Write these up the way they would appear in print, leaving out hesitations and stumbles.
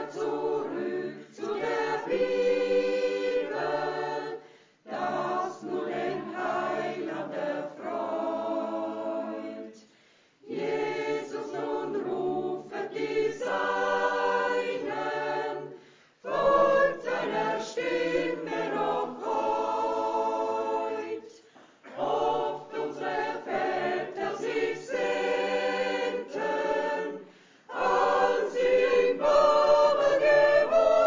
Als sie im Grabe gewohnt,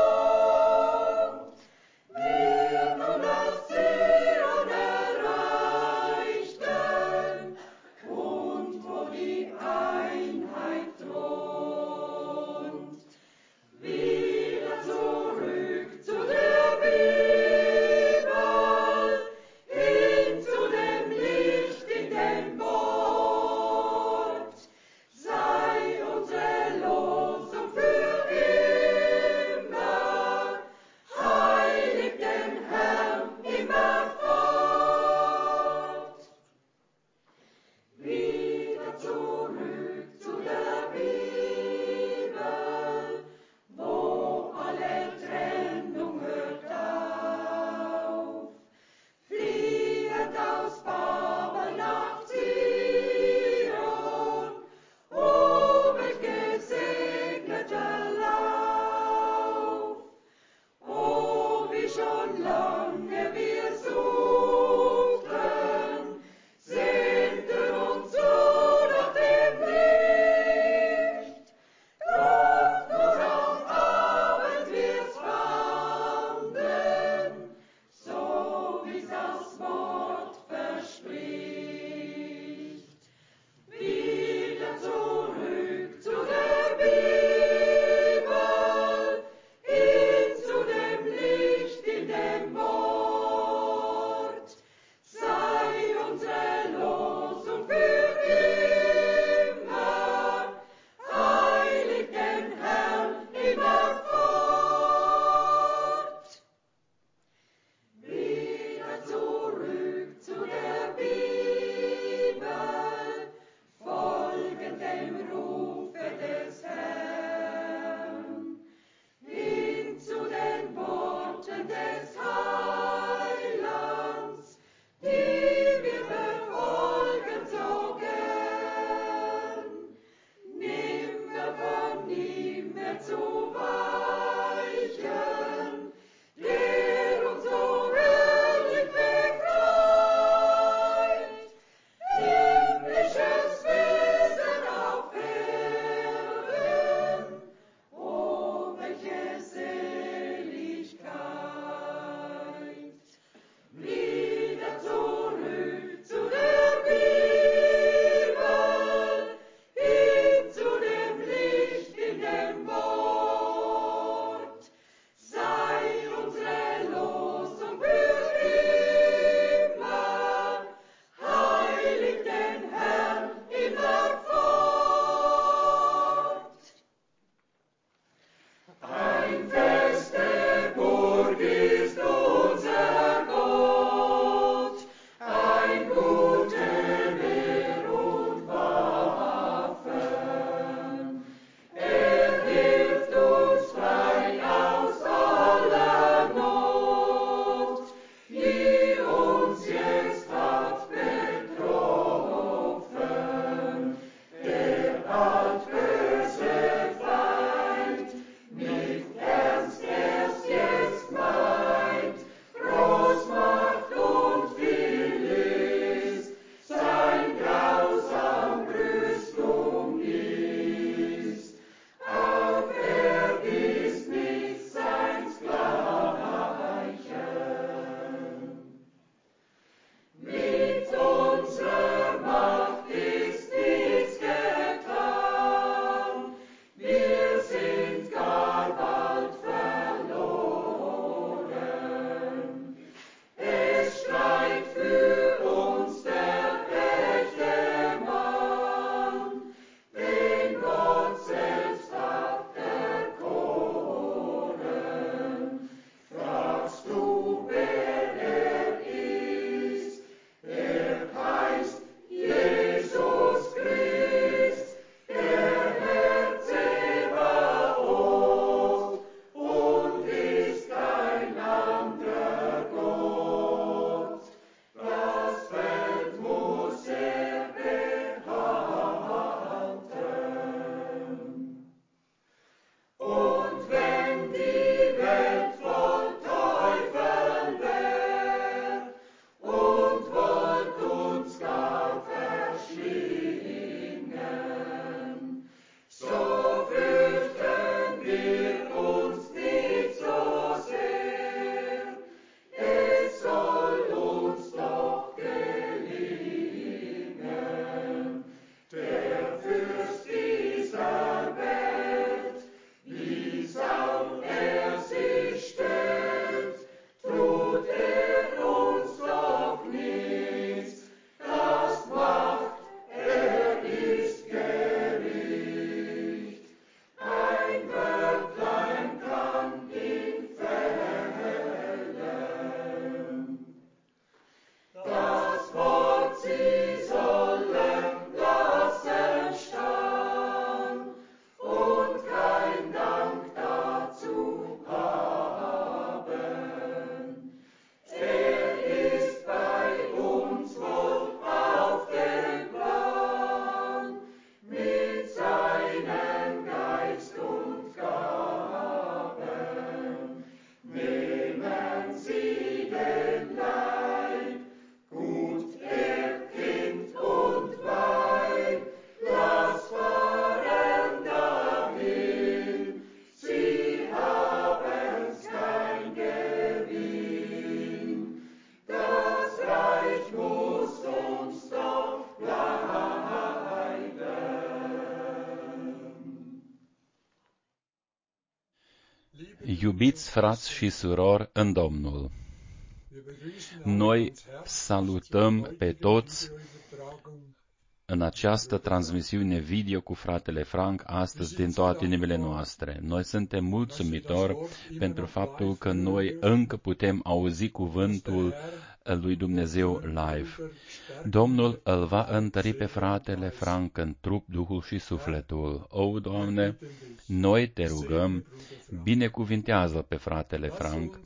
Iubiți frați și surori în Domnul, noi salutăm pe toți în această transmisiune video cu fratele Frank astăzi din toate inimile noastre. Noi suntem mulțumitori pentru faptul că noi încă putem auzi cuvântul lui Dumnezeu live. Domnul îl va întări pe fratele Frank în trup, duhul și sufletul. O, Doamne, noi te rugăm, binecuvintează pe fratele Frank.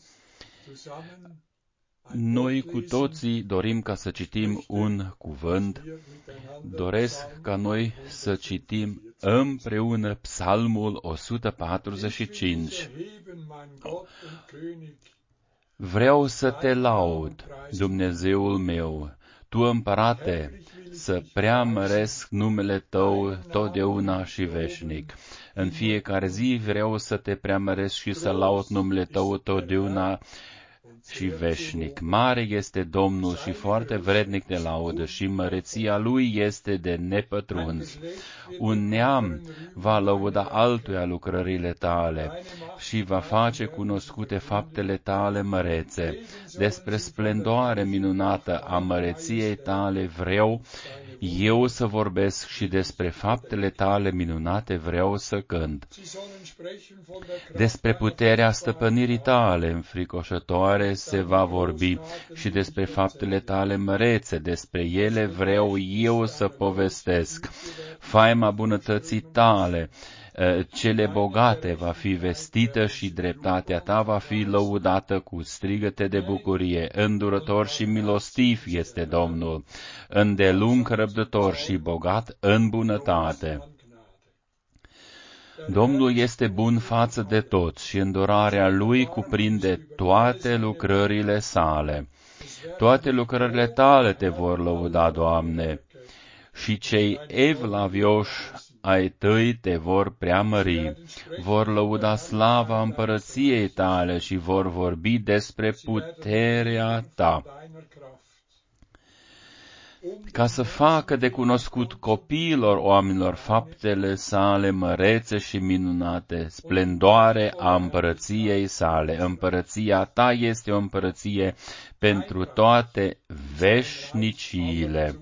Noi cu toții dorim ca să citim un cuvânt. Doresc ca noi să citim împreună Psalmul 145. Vreau să te laud, Dumnezeul meu, Tu, Împărate, să preamăresc numele Tău totdeauna și veșnic. În fiecare zi vreau să te preamăresc și să laud numele Tău totdeauna și veșnic. Mare este Domnul și foarte vrednic de laudă și măreția Lui este de nepătruns. Un neam va lăuda altuia lucrările Tale și va face cunoscute faptele Tale mărețe. Despre splendoare minunată a măreției Tale vreau eu să vorbesc și despre faptele Tale minunate vreau să cânt. Despre puterea stăpânirii Tale înfricoșătoare se va vorbi și despre faptele Tale mărețe, despre ele vreau eu să povestesc. Faima bunătății Tale, cele bogate va fi vestită și dreptatea Ta va fi lăudată cu strigăte de bucurie. Îndurător și milostiv este Domnul, îndelung răbdător și bogat în bunătate. Domnul este bun față de toți și îndurarea Lui cuprinde toate lucrările Sale. Toate lucrările Tale te vor lăuda, Doamne, și cei evlavioși ai Tăi te vor preamări, vor lăuda slava împărăției Tale și vor vorbi despre puterea Ta, ca să facă de cunoscut copiilor oamenilor faptele Sale mărețe și minunate, splendoare a împărăției Sale. Împărăția Ta este o împărăție pentru toate veșniciile.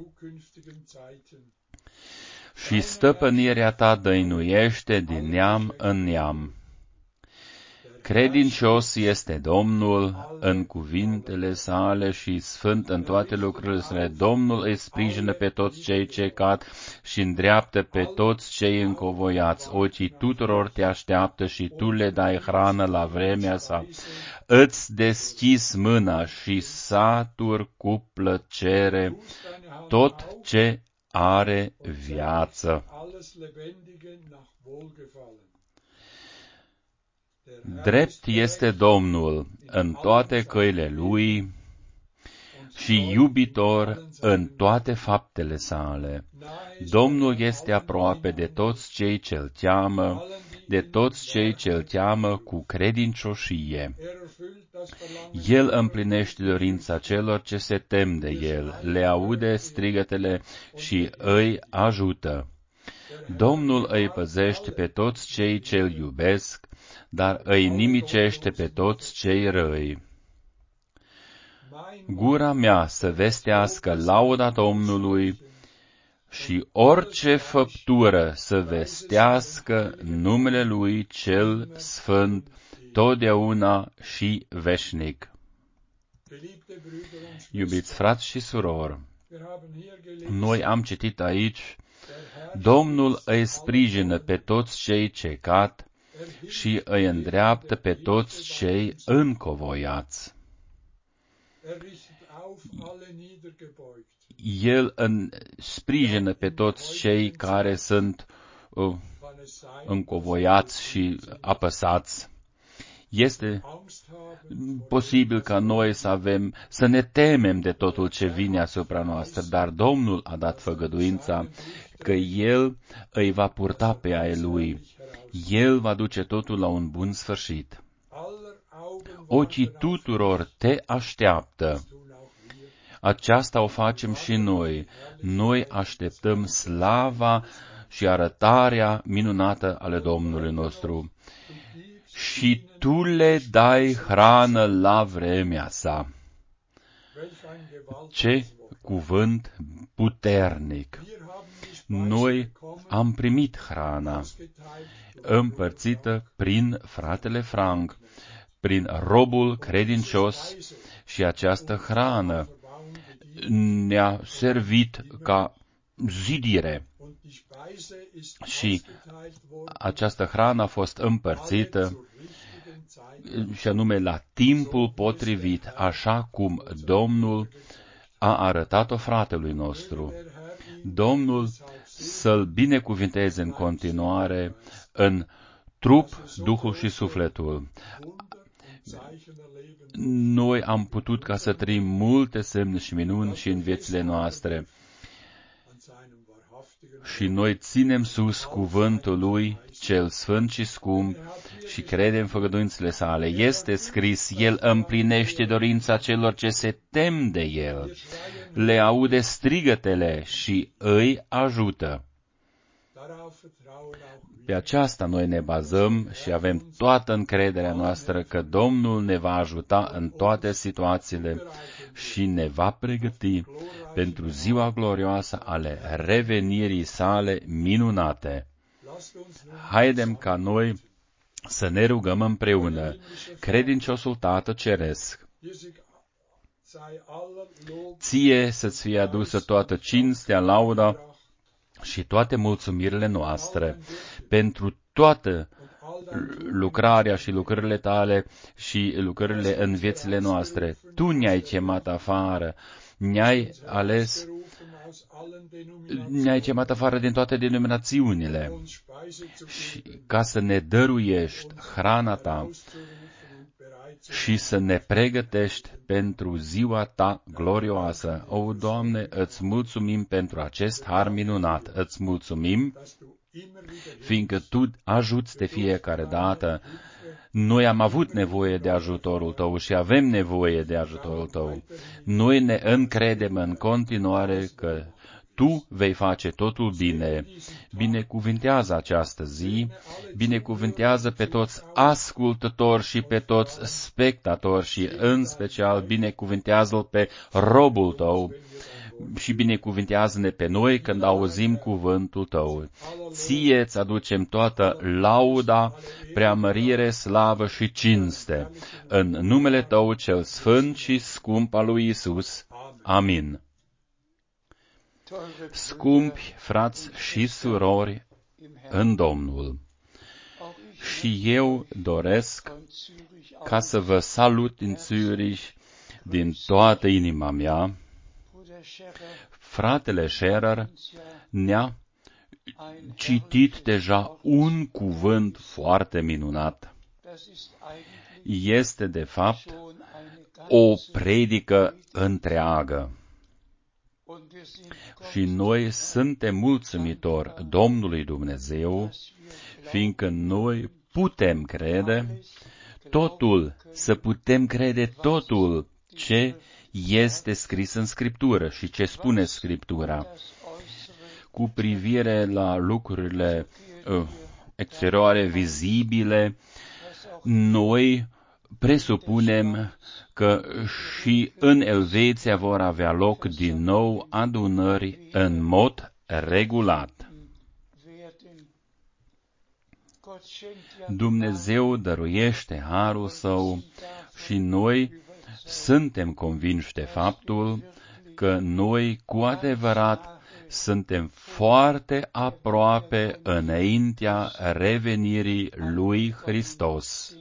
Și stăpânirea Ta dăinuiește din neam în neam. Credincios este Domnul în cuvintele Sale și sfânt în toate lucrurile Sale. Domnul îi sprijină pe toți cei ce cad și îndreaptă pe toți cei încovoiați. Ochii tuturor te așteaptă și Tu le dai hrană la vremea sa. Îți deschizi mâna și saturi cu plăcere tot ce are viață. Drept este Domnul în toate căile Lui și iubitor în toate faptele Sale. Domnul este aproape de toți cei ce-L cheamă, de toți cei ce-L cheamă cu credincioșie. El împlinește dorința celor ce se tem de El, le aude strigătele și îi ajută. Domnul îi păzește pe toți cei ce-L iubesc, dar îi nimicește pe toți cei răi. Gura mea să vestească lauda Domnului și orice făptură să vestească numele Lui cel sfânt, totdeauna și veșnic. Iubiți frați și surori, noi am citit aici, Domnul îi sprijină pe toți cei ce cad și îi îndreaptă pe toți cei încovoiați. El sprijină pe toți cei care sunt încovoiați și apăsați. Este posibil ca noi să ne temem de totul ce vine asupra noastră, dar Domnul a dat făgăduința că El îi va purta pe ai Lui. El va duce totul la un bun sfârșit. Ochii tuturor te așteaptă. Aceasta o facem și noi. Noi așteptăm slava și arătarea minunată ale Domnului nostru. și Tu le dai hrană la vremea sa. Ce cuvânt puternic! Noi am primit hrana împărțită prin fratele Frank, prin robul credincios, și această hrană ne-a servit ca zidire. Și această hrană a fost împărțită și anume la timpul potrivit, așa cum Domnul a arătat-o fratelui nostru. Domnul să-l binecuvinteze în continuare în trup, duhul și sufletul. Noi am putut ca să trăim multe semne și minuni și în viețile noastre. Și noi ținem sus cuvântul Lui, cel sfânt și scump, și credem făgăduințele sale. Este scris, El împlinește dorința celor ce se tem de El, le aude strigătele și îi ajută. Pe aceasta noi ne bazăm și avem toată încrederea noastră că Domnul ne va ajuta în toate situațiile și ne va pregăti pentru ziua glorioasă ale revenirii sale minunate. Haidem ca noi să ne rugăm împreună, credinciosul Tată Ceresc. Ție să-ți fie adusă toată cinstea, lauda și toate mulțumirile noastre pentru toată lucrarea și lucrările tale și lucrările în viețile noastre. Tu ne-ai chemat afară, ne-ai ales, ne-ai chemat afară din toate denominațiunile și ca să ne dăruiești hrana ta și să ne pregătești pentru ziua ta glorioasă. O, Doamne, îți mulțumim pentru acest har minunat, îți mulțumim, fiindcă Tu ajuți de fiecare dată. Noi am avut nevoie de ajutorul Tău și avem nevoie de ajutorul Tău. Noi ne încredem în continuare că Tu vei face totul bine. Binecuvintează această zi, binecuvintează pe toți ascultători și pe toți spectatori și în special binecuvintează-L pe robul Tău și binecuvintează-ne pe noi când auzim cuvântul Tău. Ție îți aducem toată lauda, preamărire, slavă și cinste. În numele Tău cel sfânt și scump al lui Iisus. Amin. Scumpi frați și surori în Domnul, și eu doresc ca să vă salut din Zürich din toată inima mea. Fratele Scherer ne-a citit deja un cuvânt foarte minunat. Este, de fapt, o predică întreagă. Și noi suntem mulțumitori Domnului Dumnezeu, fiindcă noi putem crede totul, să putem crede totul ce este scris în Scriptură și ce spune Scriptura. Cu privire la lucrurile exterioare, vizibile, noi presupunem că și în Elveția vor avea loc din nou adunări în mod regulat. Dumnezeu dăruiește harul Său și noi suntem convinși de faptul că noi cu adevărat suntem foarte aproape înaintea revenirii lui Hristos.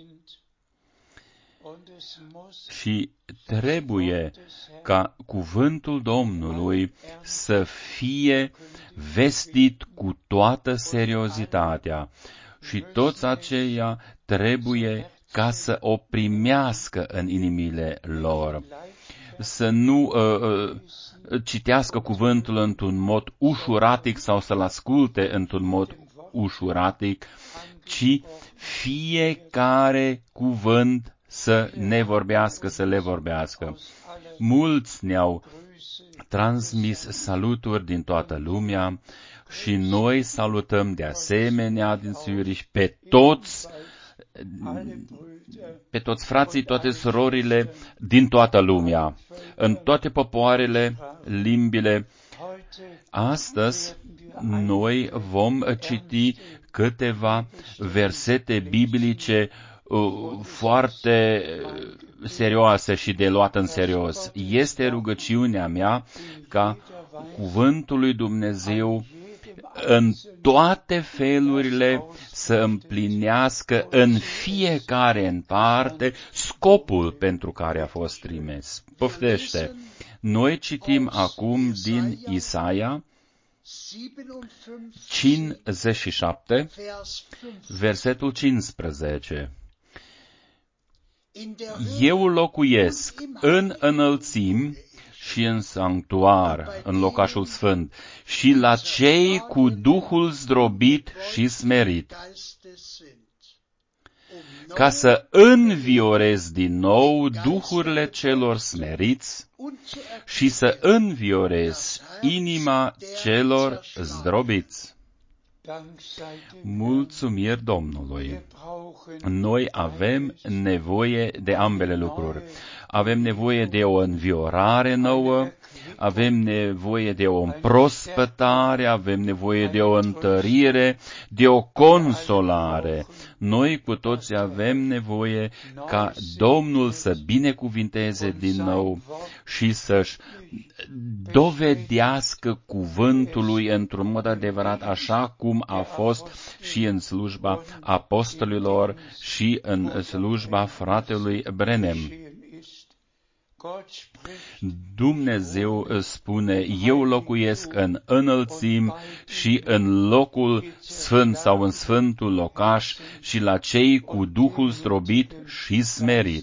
Și trebuie ca cuvântul Domnului să fie vestit cu toată seriozitatea și toți aceia trebuie ca să o primească în inimile lor, să nu citească cuvântul într-un mod ușuratic sau să-l asculte într-un mod ușuratic, ci fiecare cuvânt să ne vorbească, să le vorbească. Mulți ne-au transmis saluturi din toată lumea și noi salutăm de asemenea din Zürich pe toți pe toți frații, toate surorile din toată lumea, în toate popoarele, limbile. Astăzi noi vom citi câteva versete biblice foarte serioase și de luat în serios. Este rugăciunea mea ca cuvântul lui Dumnezeu în toate felurile să împlinească în fiecare în parte scopul pentru care a fost trimis. Poftește! Noi citim acum din Isaia 57, versetul 15. Eu locuiesc în înălțimi și în sanctuar, în locașul sfânt, și la cei cu Duhul zdrobit și smerit, ca să înviorez din nou duhurile celor smeriți și să înviorez inima celor zdrobiți. Mulțumiri Domnului! Noi avem nevoie de ambele lucruri. Avem nevoie de o înviorare nouă, avem nevoie de o împrospătare, avem nevoie de o întărire, de o consolare. Noi cu toți avem nevoie ca Domnul să binecuvinteze din nou și să-și dovedească cuvântul lui într-un mod adevărat, așa cum a fost și în slujba apostolilor și în slujba fratelui Brenem. Dumnezeu spune, eu locuiesc în înălțimi și în locul sfânt sau în sfântul locaș și la cei cu Duhul zdrobit și smerit.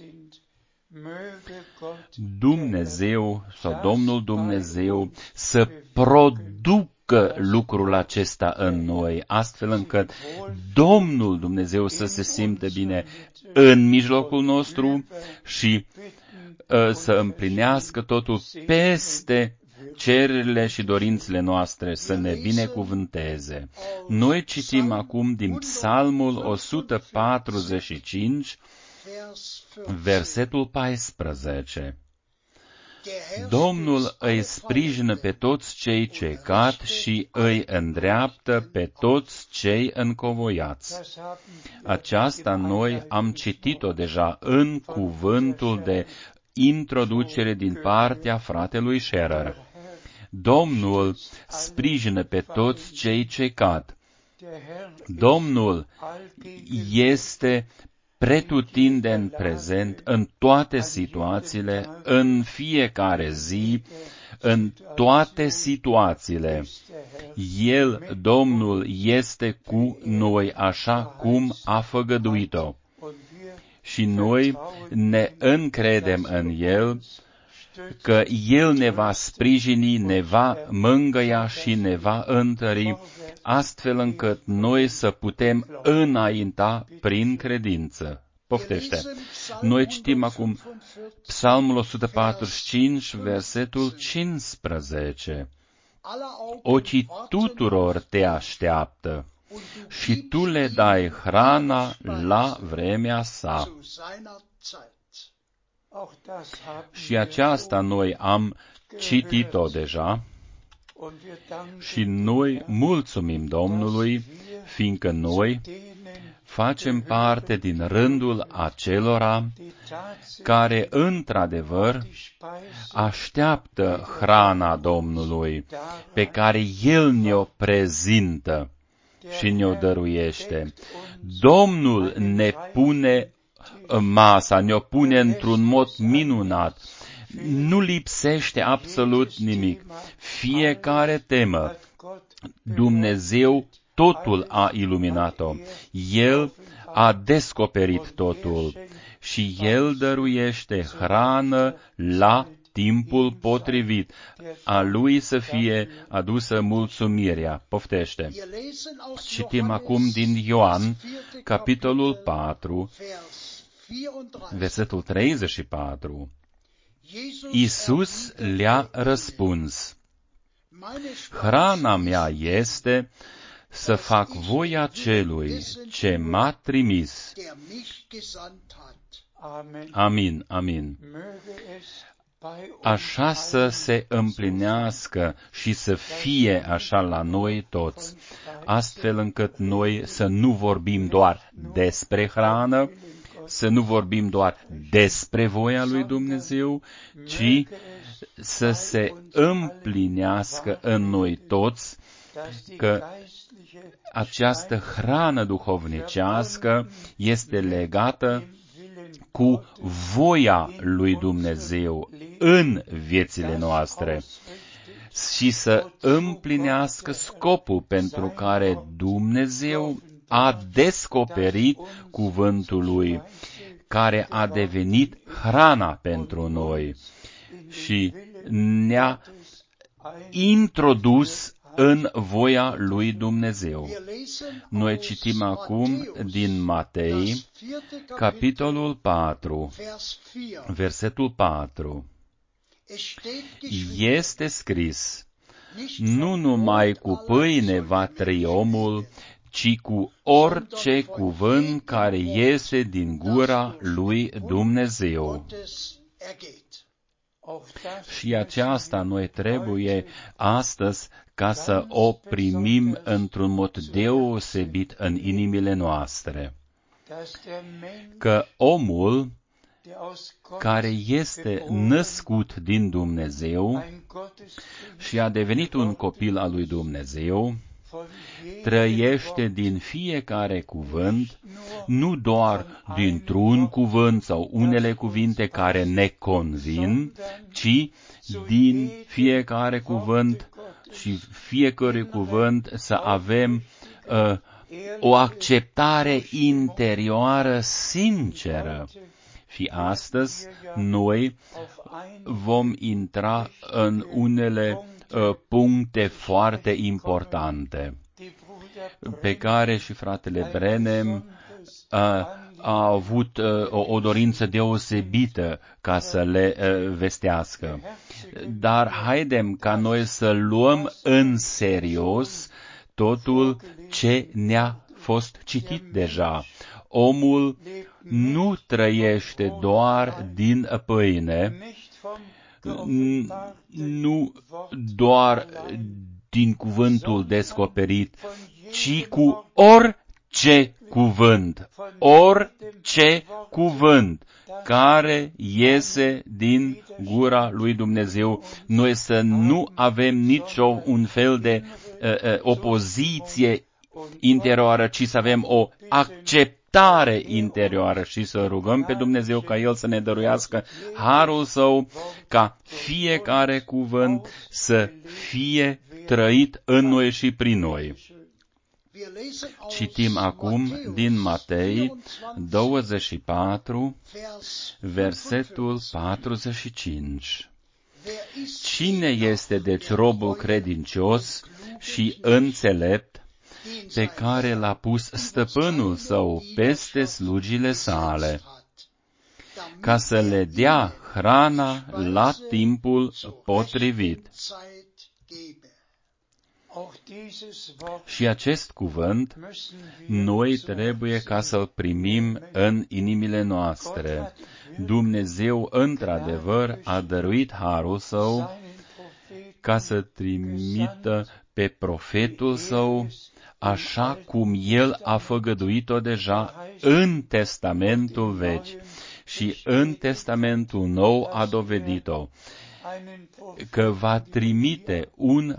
Dumnezeu sau Domnul Dumnezeu să producă lucrul acesta în noi, astfel încât Domnul Dumnezeu să se simtă bine în mijlocul nostru și să împlinească totul peste cererile și dorințele noastre, să ne binecuvânteze. Noi citim acum din Psalmul 145, versetul 14. Domnul îi sprijină pe toți cei ce cad și îi îndreaptă pe toți cei încovoiați. Aceasta noi am citit-o deja în cuvântul de introducere din partea fratelui Scherer. Domnul sprijină pe toți cei ce cad. Domnul este pretutindeni prezent în toate situațiile, în fiecare zi, în toate situațiile. El, Domnul, este cu noi așa cum a făgăduit-o. Și noi ne încredem în El, că El ne va sprijini, ne va mângâia și ne va întări, astfel încât noi să putem înainta prin credință. Poftește! Noi citim acum Psalmul 145, versetul 15. Ochii tuturor te așteaptă și tu le dai hrana la vremea sa. Și aceasta noi am citit-o deja și noi mulțumim Domnului, fiindcă noi facem parte din rândul acelora care într-adevăr așteaptă hrana Domnului, pe care El ne-o prezintă și ne-o dăruiește. Domnul ne pune masa, ne-o pune într-un mod minunat. Nu lipsește absolut nimic. Fiecare temă, Dumnezeu totul a iluminat-o. El a descoperit totul și El dăruiește hrană la timpul potrivit. A Lui să fie adusă mulțumirea. Poftește. Citim acum din Ioan, capitolul 4, versetul 34. Iisus le-a răspuns, hrana mea este să fac voia celui ce m-a trimis. Amin, amin. Așa să se împlinească și să fie așa la noi toți, astfel încât noi să nu vorbim doar despre hrană, să nu vorbim doar despre voia lui Dumnezeu, ci să se împlinească în noi toți că această hrană duhovnicească este legată cu voia lui Dumnezeu în viețile noastre și să împlinească scopul pentru care Dumnezeu a descoperit cuvântul lui, care a devenit hrana pentru noi și ne-a introdus în voia lui Dumnezeu. Noi citim acum din Matei, capitolul 4, versetul 4. Este scris, nu numai cu pâine va trăi omul, ci cu orice cuvânt care iese din gura lui Dumnezeu. Și aceasta noi trebuie astăzi ca să o primim într-un mod deosebit în inimile noastre. Că omul care este născut din Dumnezeu și a devenit un copil al lui Dumnezeu, trăiește din fiecare cuvânt, nu doar dintr-un cuvânt sau unele cuvinte care ne convin, ci din fiecare cuvânt și fiecare cuvânt să avem o acceptare interioară sinceră. Și astăzi noi vom intra în unele puncte foarte importante pe care și fratele Brenem a avut o dorință deosebită ca să le vestească. Dar haidem ca noi să luăm în serios totul ce ne-a fost citit deja. Omul nu trăiește doar din pâine, nu doar din cuvântul descoperit, ci cu orice cuvânt care iese din gura lui Dumnezeu. Noi să nu avem niciun fel de opoziție interioară, ci să avem o acceptare interioară și să rugăm pe Dumnezeu ca El să ne dăruiască harul Său, ca fiecare cuvânt să fie trăit în noi și prin noi. Citim acum din Matei 24, versetul 45. Cine este deci robul credincios și înțelept, pe care l-a pus stăpânul său peste slugile sale, ca să le dea hrana la timpul potrivit. Și acest cuvânt noi trebuie ca să-l primim în inimile noastre. Dumnezeu într-adevăr a dăruit harul Său ca să trimită pe profetul Său, așa cum El a făgăduit-o deja în Testamentul Vechi și în Testamentul Nou a dovedit-o, că va trimite un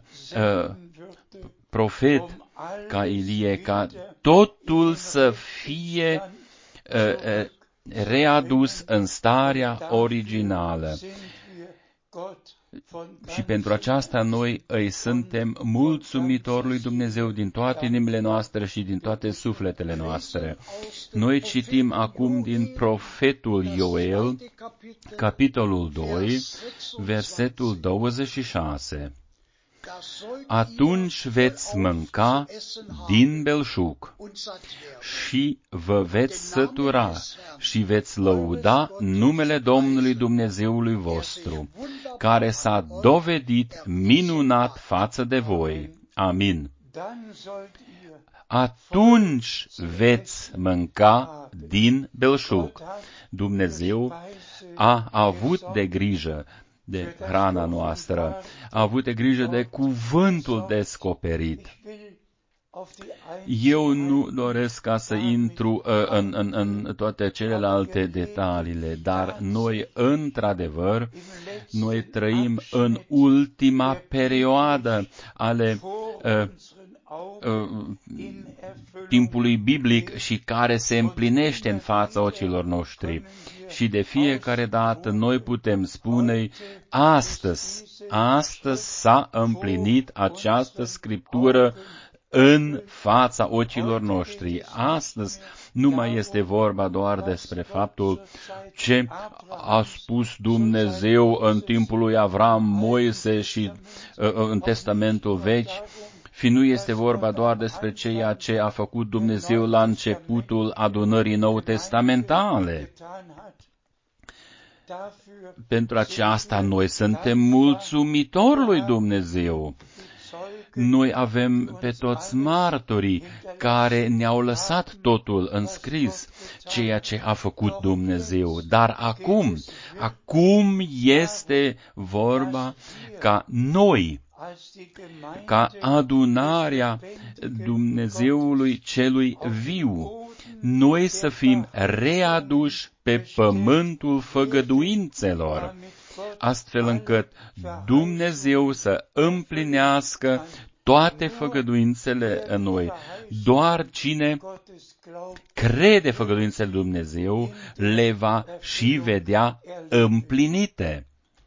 profet ca Ilie, ca totul să fie readus în starea originală. Și pentru aceasta noi îi suntem mulțumitori lui Dumnezeu din toate inimile noastre și din toate sufletele noastre. Noi citim acum din profetul Ioel, capitolul 2, versetul 26. Atunci veți mânca din belșug și vă veți sătura și veți lăuda numele Domnului Dumnezeului vostru, care s-a dovedit minunat față de voi. Amin. atunci veți mânca din belșug. Dumnezeu a avut de grijă de hrana noastră, a avut de grijă de cuvântul descoperit. Eu nu doresc ca să intru în toate celelalte detaliile, dar noi, într-adevăr, noi trăim în ultima perioadă ale timpului biblic și care se împlinește în fața ochilor noștri. Și de fiecare dată noi putem spune, astăzi s-a împlinit această scriptură în fața ochilor noștri. Astăzi nu mai este vorba doar despre faptul ce a spus Dumnezeu în timpul lui Avram, Moise și în Testamentul Vechi, și nu este vorba doar despre ceea ce a făcut Dumnezeu la începutul adunării nou-testamentale. Pentru aceasta noi suntem mulțumitori lui Dumnezeu. Noi avem pe toți martorii care ne-au lăsat totul înscris, ceea ce a făcut Dumnezeu. Dar acum este vorba ca noi, ca adunarea Dumnezeului celui viu, noi să fim readuși pe pământul făgăduințelor, astfel încât Dumnezeu să împlinească toate făgăduințele în noi. Doar cine crede făgăduințele lui Dumnezeu le va și vedea împlinite.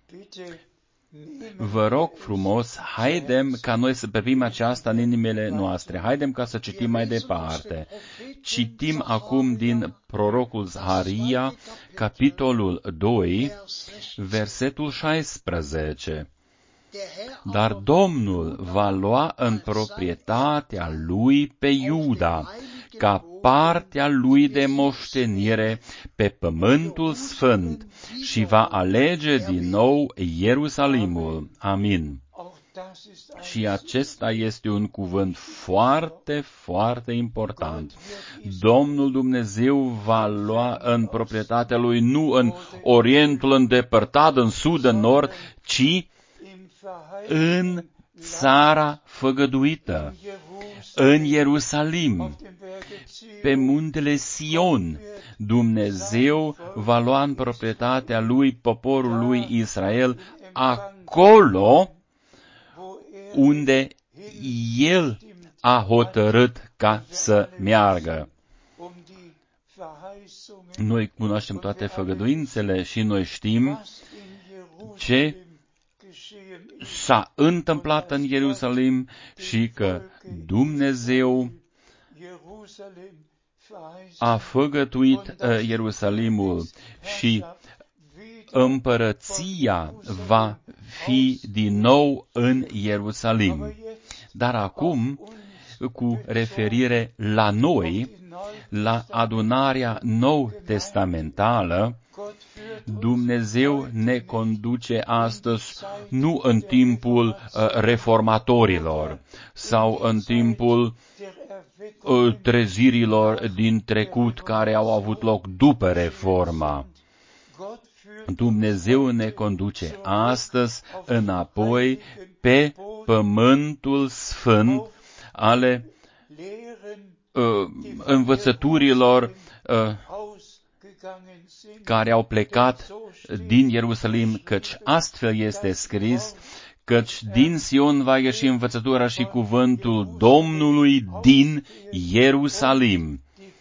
Vă rog frumos, haidem ca noi să privim aceasta în inimile noastre. Haidem ca să citim mai departe. Citim acum din prorocul Zaharia, capitolul 2, versetul 16. Dar Domnul va lua în proprietatea lui pe Iuda, ca partea lui de moștenire pe pământul sfânt și va alege din nou Ierusalimul. Amin. Și acesta este un cuvânt foarte, foarte important. Domnul Dumnezeu va lua în proprietatea lui nu în Orientul îndepărtat, în sud, în nord, ci în țara făgăduită, în Ierusalim, pe muntele Sion. Dumnezeu va lua în proprietatea lui poporul lui Israel acolo unde El a hotărât ca să meargă. Noi cunoaștem toate făgăduințele și noi știm ce s-a întâmplat în Ierusalim și că Dumnezeu a făgăduit Ierusalimul și împărăția va fi din nou în Ierusalim. Dar acum, cu referire la noi, la adunarea nou-testamentală, Dumnezeu ne conduce astăzi nu în timpul reformatorilor sau în timpul trezirilor din trecut care au avut loc după reforma. Dumnezeu ne conduce astăzi înapoi pe pământul sfânt ale învățăturilor care au plecat din Ierusalim, căci astfel este scris, căci din Sion va ieși învățătura și cuvântul Domnului din Ierusalim.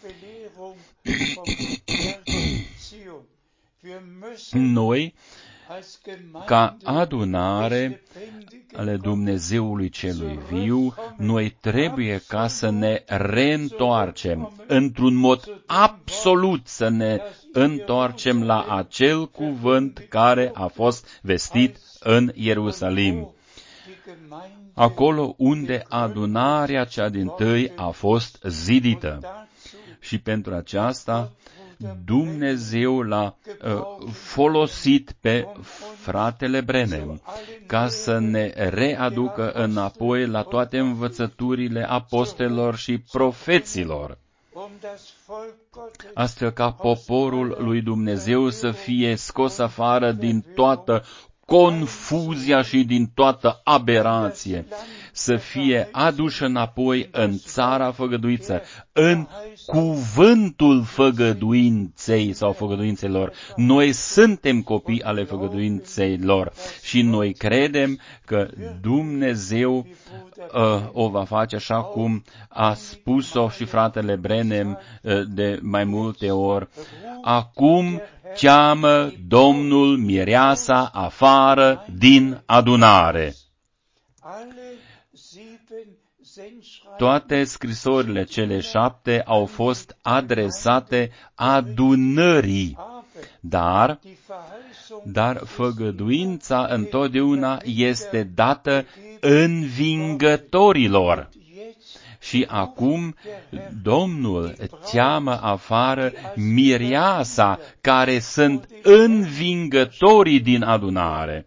Noi, ca adunare ale Dumnezeului celui viu, noi trebuie ca să ne reîntoarcem, într-un mod absolut să ne întoarcem la acel cuvânt care a fost vestit în Ierusalim, acolo unde adunarea cea dintâi a fost zidită. Și pentru aceasta Dumnezeu l-a folosit pe fratele Branham ca să ne readucă înapoi la toate învățăturile apostolilor și profeților, astfel ca poporul lui Dumnezeu să fie scos afară din toată confuzia și din toată aberație, să fie aduși înapoi în țara făgăduiță, în cuvântul făgăduinței sau făgăduințelor. Noi suntem copii ale făgăduinței lor și noi credem că Dumnezeu o va face așa cum a spus-o și fratele Branham de mai multe ori. Acum cheamă Domnul mireasa afară din adunare. Toate scrisorile cele 7 au fost adresate adunării, dar făgăduința întotdeauna este dată învingătorilor. Și acum Domnul cheamă afară mireasa care sunt învingătorii din adunare.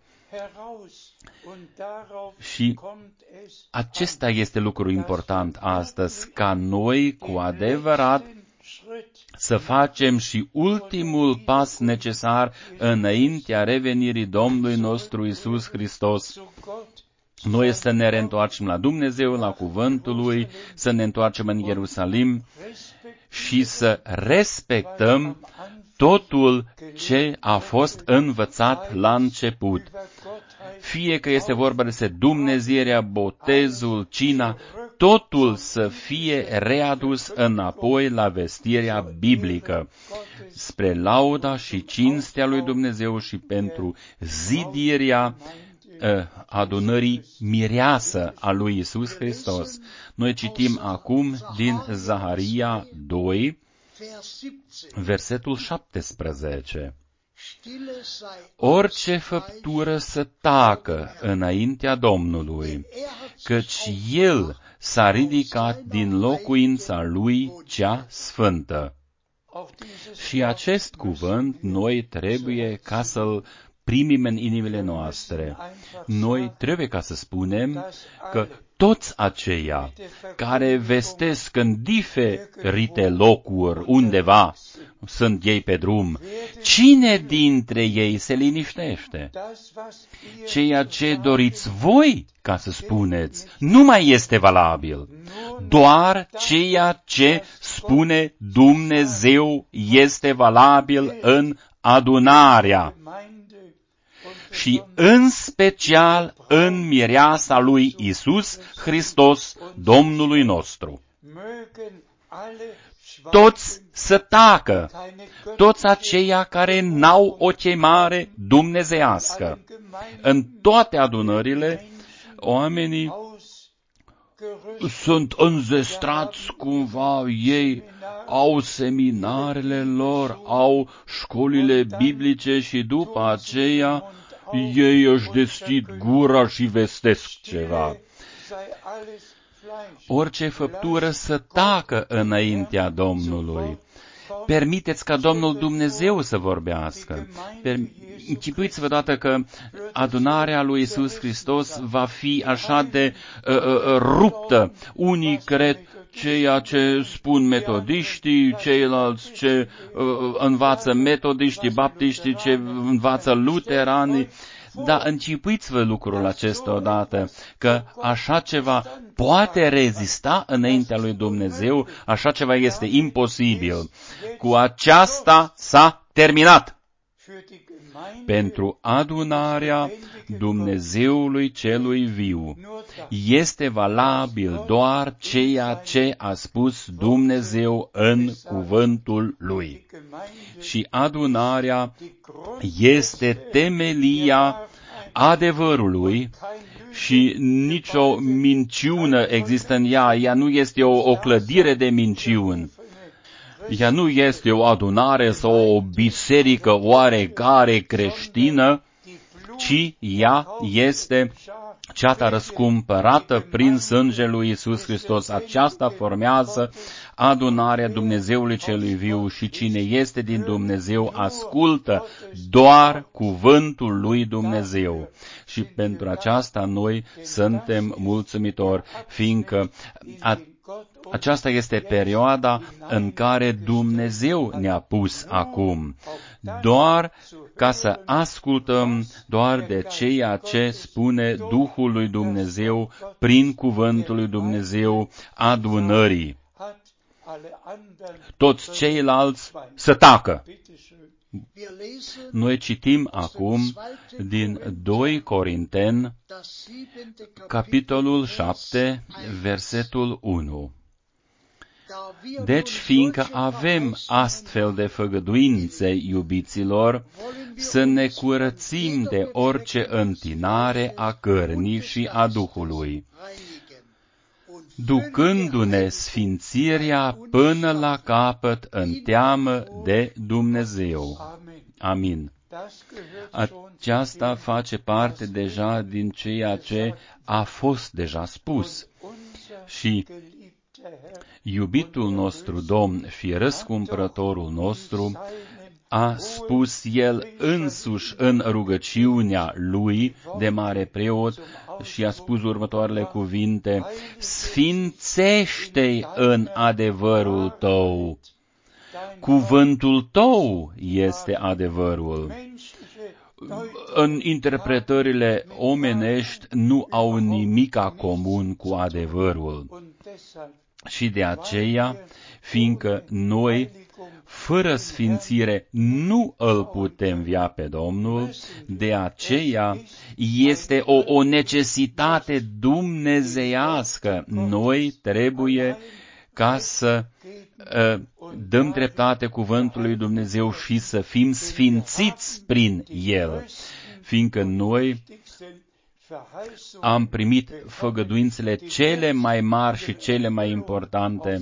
Și acesta este lucru important astăzi, ca noi cu adevărat să facem și ultimul pas necesar înaintea revenirii Domnului nostru Iisus Hristos. Noi să ne reîntoarcem la Dumnezeu, la cuvântul Lui, să ne întoarcem în Ierusalim și să respectăm totul ce a fost învățat la început. Fie că este vorba despre Dumnezeirea, botezul, cina, totul să fie readus înapoi la vestirea biblică, spre lauda și cinstea lui Dumnezeu și pentru zidirea adunării mireasă a lui Iisus Hristos. Noi citim acum din Zaharia 2, versetul 17. Orice făptură să tacă înaintea Domnului, căci El s-a ridicat din locuința Lui cea sfântă. Și acest cuvânt noi trebuie ca să-l primim în inimile noastre. Noi trebuie ca să spunem că toți aceia care vestesc în diferite locuri undeva, sunt ei pe drum, cine dintre ei se liniștește? Ceea ce doriți voi ca să spuneți nu mai este valabil. Doar ceea ce spune Dumnezeu este valabil în adunarea și în special în mireasa lui Iisus Hristos, Domnului nostru. Toți să tacă, toți aceia care n-au o chemare dumnezeiască. În toate adunările, oamenii sunt înzestrați cumva, ei au seminarele lor, au școlile biblice și după aceea ei își deschid gura și vestesc ceva. Orice făptură să tacă înaintea Domnului. Permiteți ca Domnul Dumnezeu să vorbească. Închipuiți-vă dată că adunarea lui Iisus Hristos va fi așa de ruptă. Unii cred ceea ce spun metodiștii, ceilalți ce învață metodiștii, baptiștii, ce învață luteranii. Dar închipuiți-vă lucrul acesta odată, că așa ceva poate rezista înaintea lui Dumnezeu, așa ceva este imposibil. Cu aceasta s-a terminat. Pentru adunarea Dumnezeului celui viu este valabil doar ceea ce a spus Dumnezeu în cuvântul Lui. Și adunarea este temelia adevărului și nicio minciună există în ea. Ea nu este o clădire de minciuni. Ea nu este o adunare sau o biserică oarecare creștină, ci ea este ceata răscumpărată prin sângele lui Iisus Hristos. Aceasta formează adunarea Dumnezeului celui viu și cine este din Dumnezeu ascultă doar cuvântul lui Dumnezeu. Și pentru aceasta noi suntem mulțumitori, fiindcă aceasta este perioada în care Dumnezeu ne-a pus acum, doar ca să ascultăm doar de ceea ce spune Duhul lui Dumnezeu prin cuvântul lui Dumnezeu adunării. Toți ceilalți să tacă. Noi citim acum din 2 Corinteni, capitolul 7, versetul 1. Deci, fiindcă avem astfel de făgăduințe, iubiților, să ne curățim de orice întinare a cărnii și a Duhului, ducându-ne sfințirea până la capăt în teamă de Dumnezeu. Amin. Aceasta face parte deja din ceea ce a fost deja spus. Și iubitul nostru Domn, fi răscumpărătorul nostru, a spus El însuși în rugăciunea Lui de mare preot și a spus următoarele cuvinte: sfințește-i în adevărul Tău. Cuvântul Tău este adevărul. În interpretările omenești nu au nimica comun cu adevărul. Și de aceea, fiindcă noi, fără sfințire, nu îl putem via pe Domnul, de aceea este o necesitate dumnezeiască. Noi trebuie ca să dăm dreptate cuvântului Dumnezeu și să fim sfințiți prin El, fiindcă noi am primit făgăduințele cele mai mari și cele mai importante,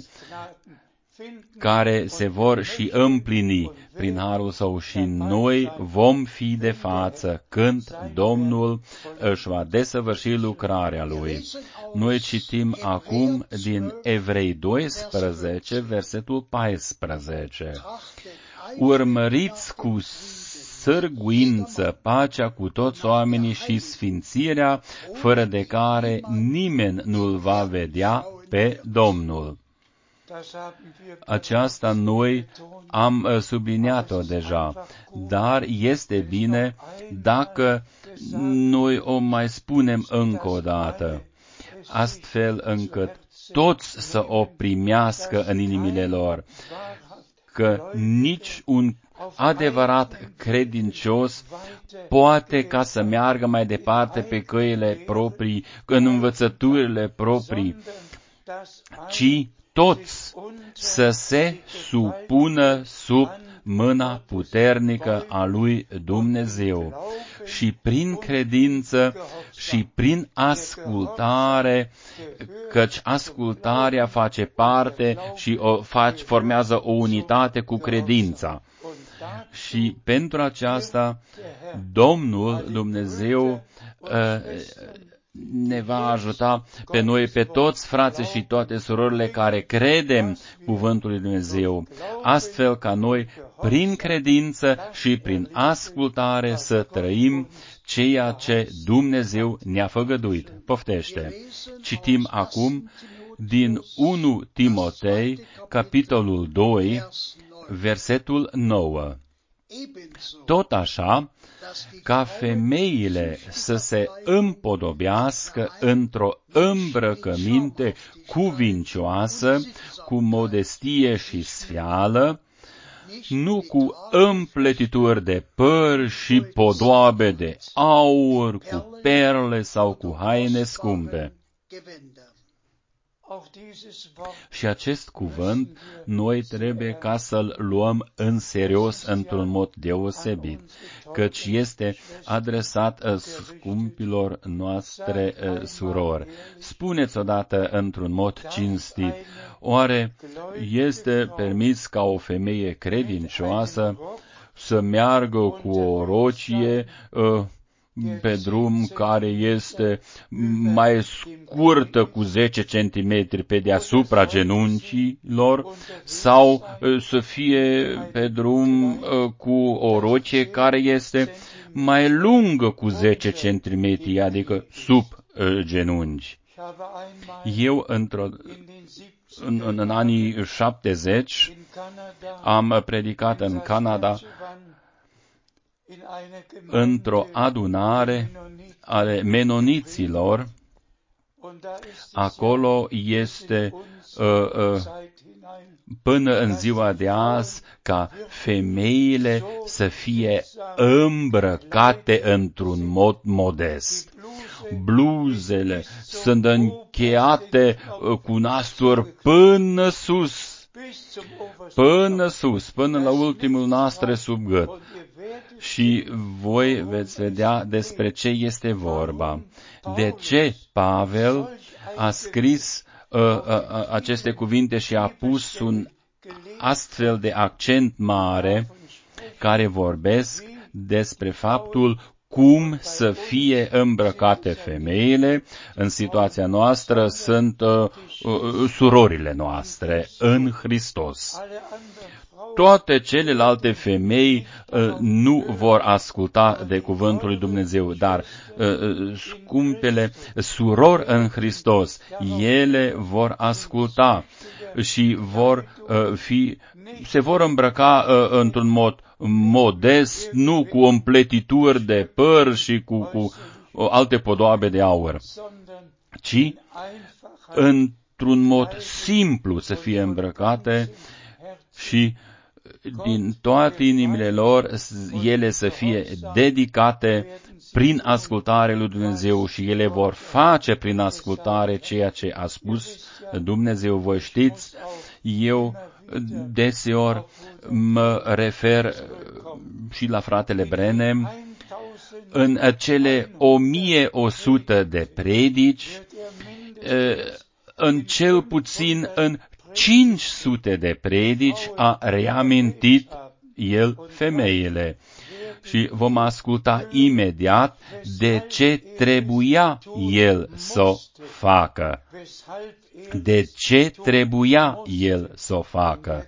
care se vor și împlini prin harul Său și noi vom fi de față când Domnul își va desăvârși lucrarea Lui. Noi citim acum din Evrei 12, versetul 14. Urmăriți cu sârguință pacea cu toți oamenii și sfințirea, fără de care nimeni nu-L va vedea pe Domnul. Aceasta noi am subliniat-o deja, dar este bine dacă noi o mai spunem încă o dată, astfel încât toți să o primească în inimile lor, că nici un adevărat credincios poate ca să meargă mai departe pe căile proprii, în învățăturile proprii, ci toți să se supună sub mâna puternică a lui Dumnezeu și prin credință și prin ascultare, căci ascultarea face parte și formează o unitate cu credința. Și pentru aceasta Domnul Dumnezeu ne va ajuta pe noi, pe toți frații și toate surorile care credem cuvântul lui Dumnezeu, astfel ca noi, prin credință și prin ascultare, să trăim ceea ce Dumnezeu ne-a făgăduit. Poftește! Citim acum din 1 Timotei, capitolul 2, versetul 9. Tot așa, ca femeile să se împodobească într-o îmbrăcăminte cuvincioasă, cu modestie și sfială, nu cu împletituri de păr și podoabe de aur, cu perle sau cu haine scumpe. Și acest cuvânt noi trebuie ca să-l luăm în serios într-un mod deosebit, căci este adresat scumpilor noastre surori. Spuneți odată într-un mod cinstit, oare este permis ca o femeie credincioasă să meargă cu o rochie pe drum care este mai scurtă cu 10 cm pe deasupra genunchilor, sau să fie pe drum cu o rochie care este mai lungă cu 10 cm, adică sub genunchi. Eu în anii 70 am predicat în Canada într-o adunare ale menoniților. Acolo este până în ziua de azi ca femeile să fie îmbrăcate într-un mod modest. Bluzele sunt încheiate cu nasturi până sus, până la ultimul nastre sub gât. Și voi veți vedea despre ce este vorba. De ce Pavel a scris aceste cuvinte și a pus un astfel de accent mare care vorbesc despre faptul cum să fie îmbrăcate femeile. În situația noastră sunt surorile noastre în Hristos. Toate celelalte femei nu vor asculta de cuvântul lui Dumnezeu, dar scumpele surori în Hristos, ele vor asculta și se vor îmbrăca într-un mod modest, nu cu împletituri de păr și cu alte podoabe de aur, ci într-un mod simplu să fie îmbrăcate și din toate inimile lor ele să fie dedicate prin ascultare lui Dumnezeu și ele vor face prin ascultare ceea ce a spus Dumnezeu. Voi știți, eu deseori mă refer și la fratele Branham. În cele 1100 de predici, în cel puțin în 500 de predici a reamintit el femeile. Și vom asculta imediat de ce trebuia el să o facă. De ce trebuia el să o facă?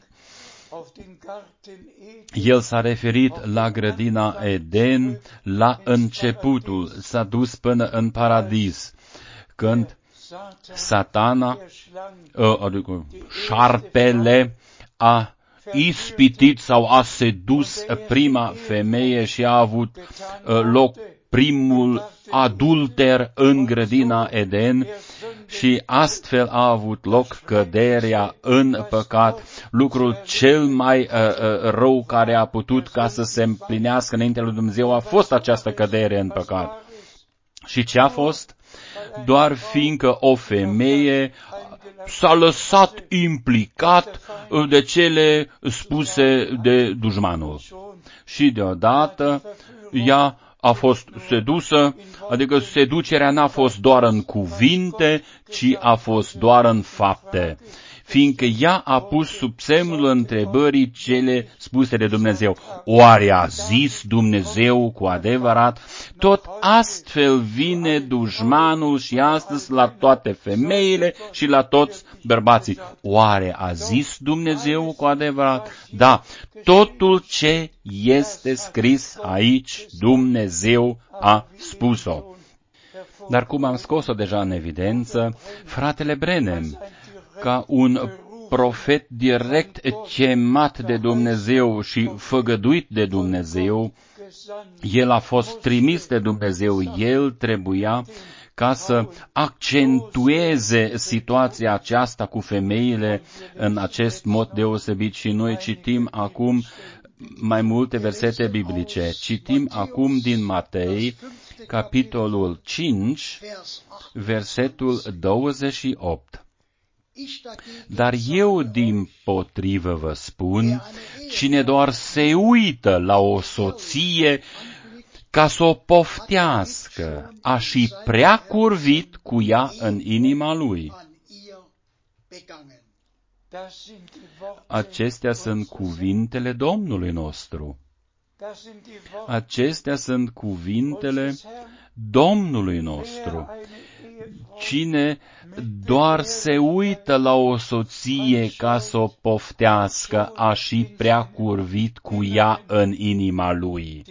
El s-a referit la grădina Eden, la începutul, s-a dus până în paradis, când Satana, adică șarpele, a ispitit sau a sedus prima femeie și a avut loc primul adulter în grădina Eden și astfel a avut loc căderea în păcat, lucrul cel mai rău care a putut ca să se împlinească înaintea lui Dumnezeu a fost această cădere în păcat. Și ce a fost? Doar fiindcă o femeie s-a lăsat implicat de cele spuse de dușmanul. Și deodată ea a fost sedusă, adică seducerea n-a fost doar în cuvinte, ci a fost doar în fapte, fiindcă ea a pus sub semnul întrebării cele spuse de Dumnezeu. Oare a zis Dumnezeu cu adevărat? Tot astfel vine dușmanul și astăzi la toate femeile și la toți bărbații. Oare a zis Dumnezeu cu adevărat? Da, totul ce este scris aici, Dumnezeu a spus-o. Dar cum am scos-o deja în evidență, fratele Branham, ca un profet direct chemat de Dumnezeu și făgăduit de Dumnezeu, el a fost trimis de Dumnezeu, el trebuia ca să accentueze situația aceasta cu femeile în acest mod deosebit. Și noi citim acum mai multe versete biblice. Citim acum din Matei, capitolul 5, versetul 28. Dar eu dimpotrivă vă spun, cine doar se uită la o soție ca să o poftească, a și prea curvit cu ea în inima lui. Acestea sunt cuvintele Domnului nostru. Acestea sunt cuvintele Domnului nostru. Cine doar se uită la o soție ca să o poftească, a și prea curvit cu ea în inima lui.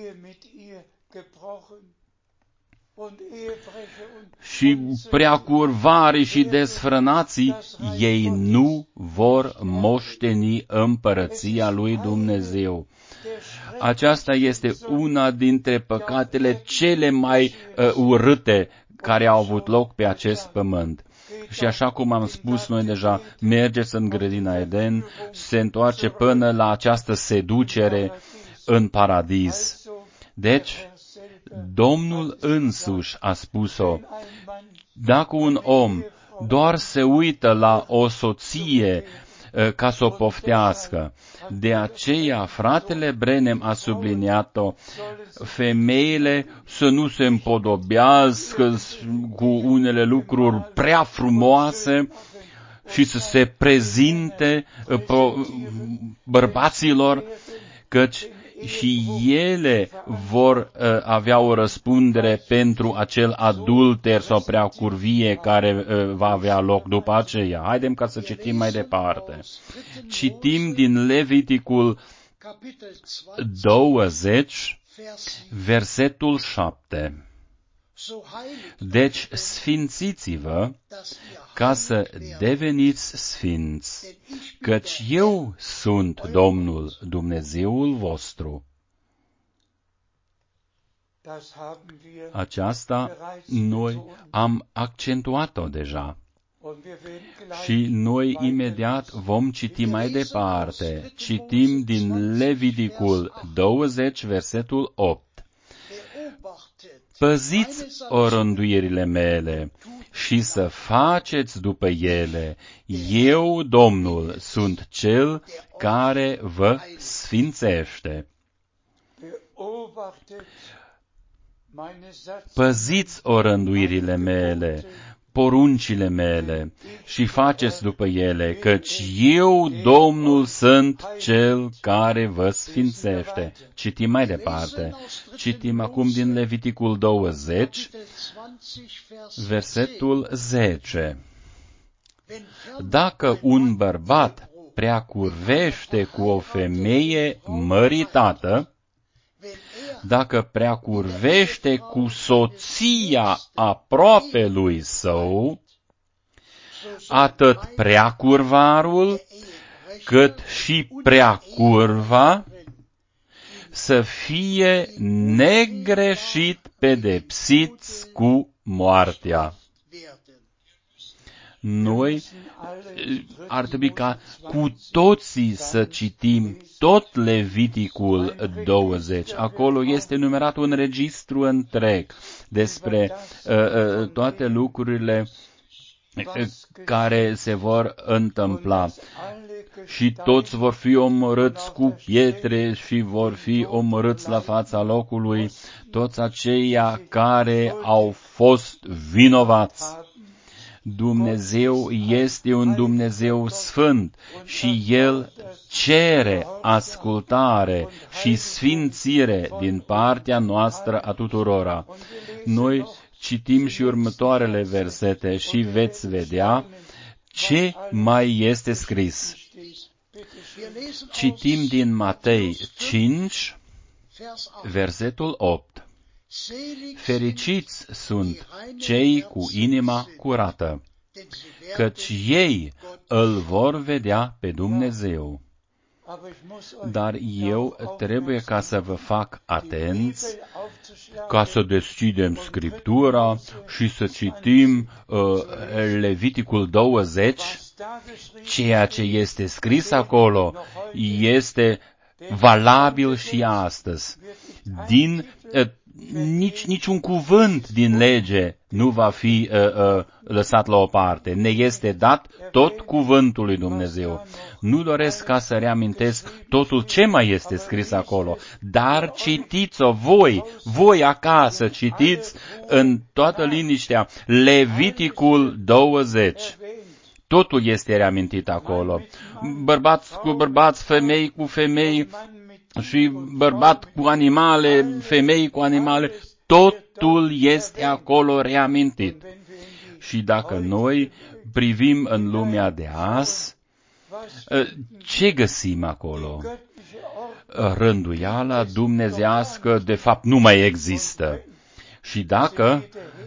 Și preacurvari și desfrânații, ei nu vor moșteni împărăția lui Dumnezeu. Aceasta este una dintre păcatele cele mai urâte care au avut loc pe acest pământ. Și așa cum am spus noi deja, mergeți în grădina Eden, se întoarce până la această seducere în paradis. Deci, Domnul însuși a spus-o. Dacă un om doar se uită la o soție ca să o poftească, de aceea fratele Branham a subliniat-o, femeile să nu se împodobească cu unele lucruri prea frumoase și să se prezinte bărbaților, căci și ele vor avea o răspundere pentru acel adulter sau preacurvie care va avea loc după aceea. Haidem ca să citim mai departe. Citim din Leviticul 20, versetul 7. Deci sfințiți-vă ca să deveniți sfinți, căci eu sunt Domnul Dumnezeul vostru. Aceasta noi am accentuat-o deja. Și noi imediat vom citi mai departe. Citim din Leviticul 20, versetul 8. Păziți orânduirile mele și să faceți după ele. Eu, Domnul, sunt Cel care vă sfințește. Păziți orânduirile mele, poruncile mele și faceți după ele, căci eu, Domnul, sunt Cel care vă sfințește. Citim mai departe. Citim acum din Leviticul 20, versetul 10. Dacă un bărbat preacurvește cu o femeie măritată, dacă preacurvește cu soția aproapelui său, atât preacurvarul cât și preacurva să fie negreșit pedepsiți cu moartea. Noi ar trebui ca cu toții să citim tot Leviticul 20. Acolo este numerat un registru întreg despre toate lucrurile care se vor întâmpla. Și toți vor fi omorâți cu pietre și vor fi omorâți la fața locului, toți aceia care au fost vinovați. Dumnezeu este un Dumnezeu sfânt și El cere ascultare și sfințire din partea noastră a tuturora. Noi citim și următoarele versete și veți vedea ce mai este scris. Citim din Matei 5, versetul 8. Fericiți sunt cei cu inima curată, căci ei îl vor vedea pe Dumnezeu. Dar eu trebuie ca să vă fac atenți, ca să deschidem Scriptura și să citim Leviticul 20, ceea ce este scris acolo este valabil și astăzi. Niciun cuvânt din lege nu va fi lăsat la o parte. Ne este dat tot cuvântul lui Dumnezeu. Nu doresc ca să reamintesc totul ce mai este scris acolo, dar citiți-o voi acasă, citiți în toată liniștea Leviticul 20. Totul este reamintit acolo. Bărbați cu bărbați, femei cu femei, și bărbat cu animale, femei cu animale, totul este acolo reamintit. Și dacă noi privim în lumea de azi, ce găsim acolo? Rânduiala dumnezească de fapt nu mai există. Și dacă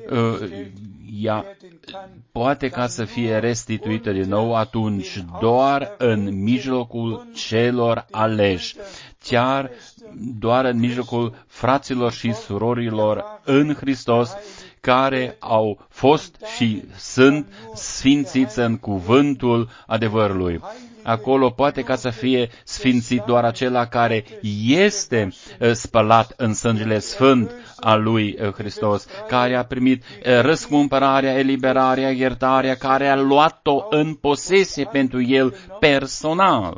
ea poate ca să fie restituită din nou, atunci doar în mijlocul celor aleși, chiar doar în mijlocul fraților și surorilor în Hristos, care au fost și sunt sfințiți în cuvântul adevărului. Acolo poate ca să fie sfințit doar acela care este spălat în sângele sfânt al lui Hristos, care a primit răscumpărarea, eliberarea, iertarea, care a luat-o în posesie pentru el personal.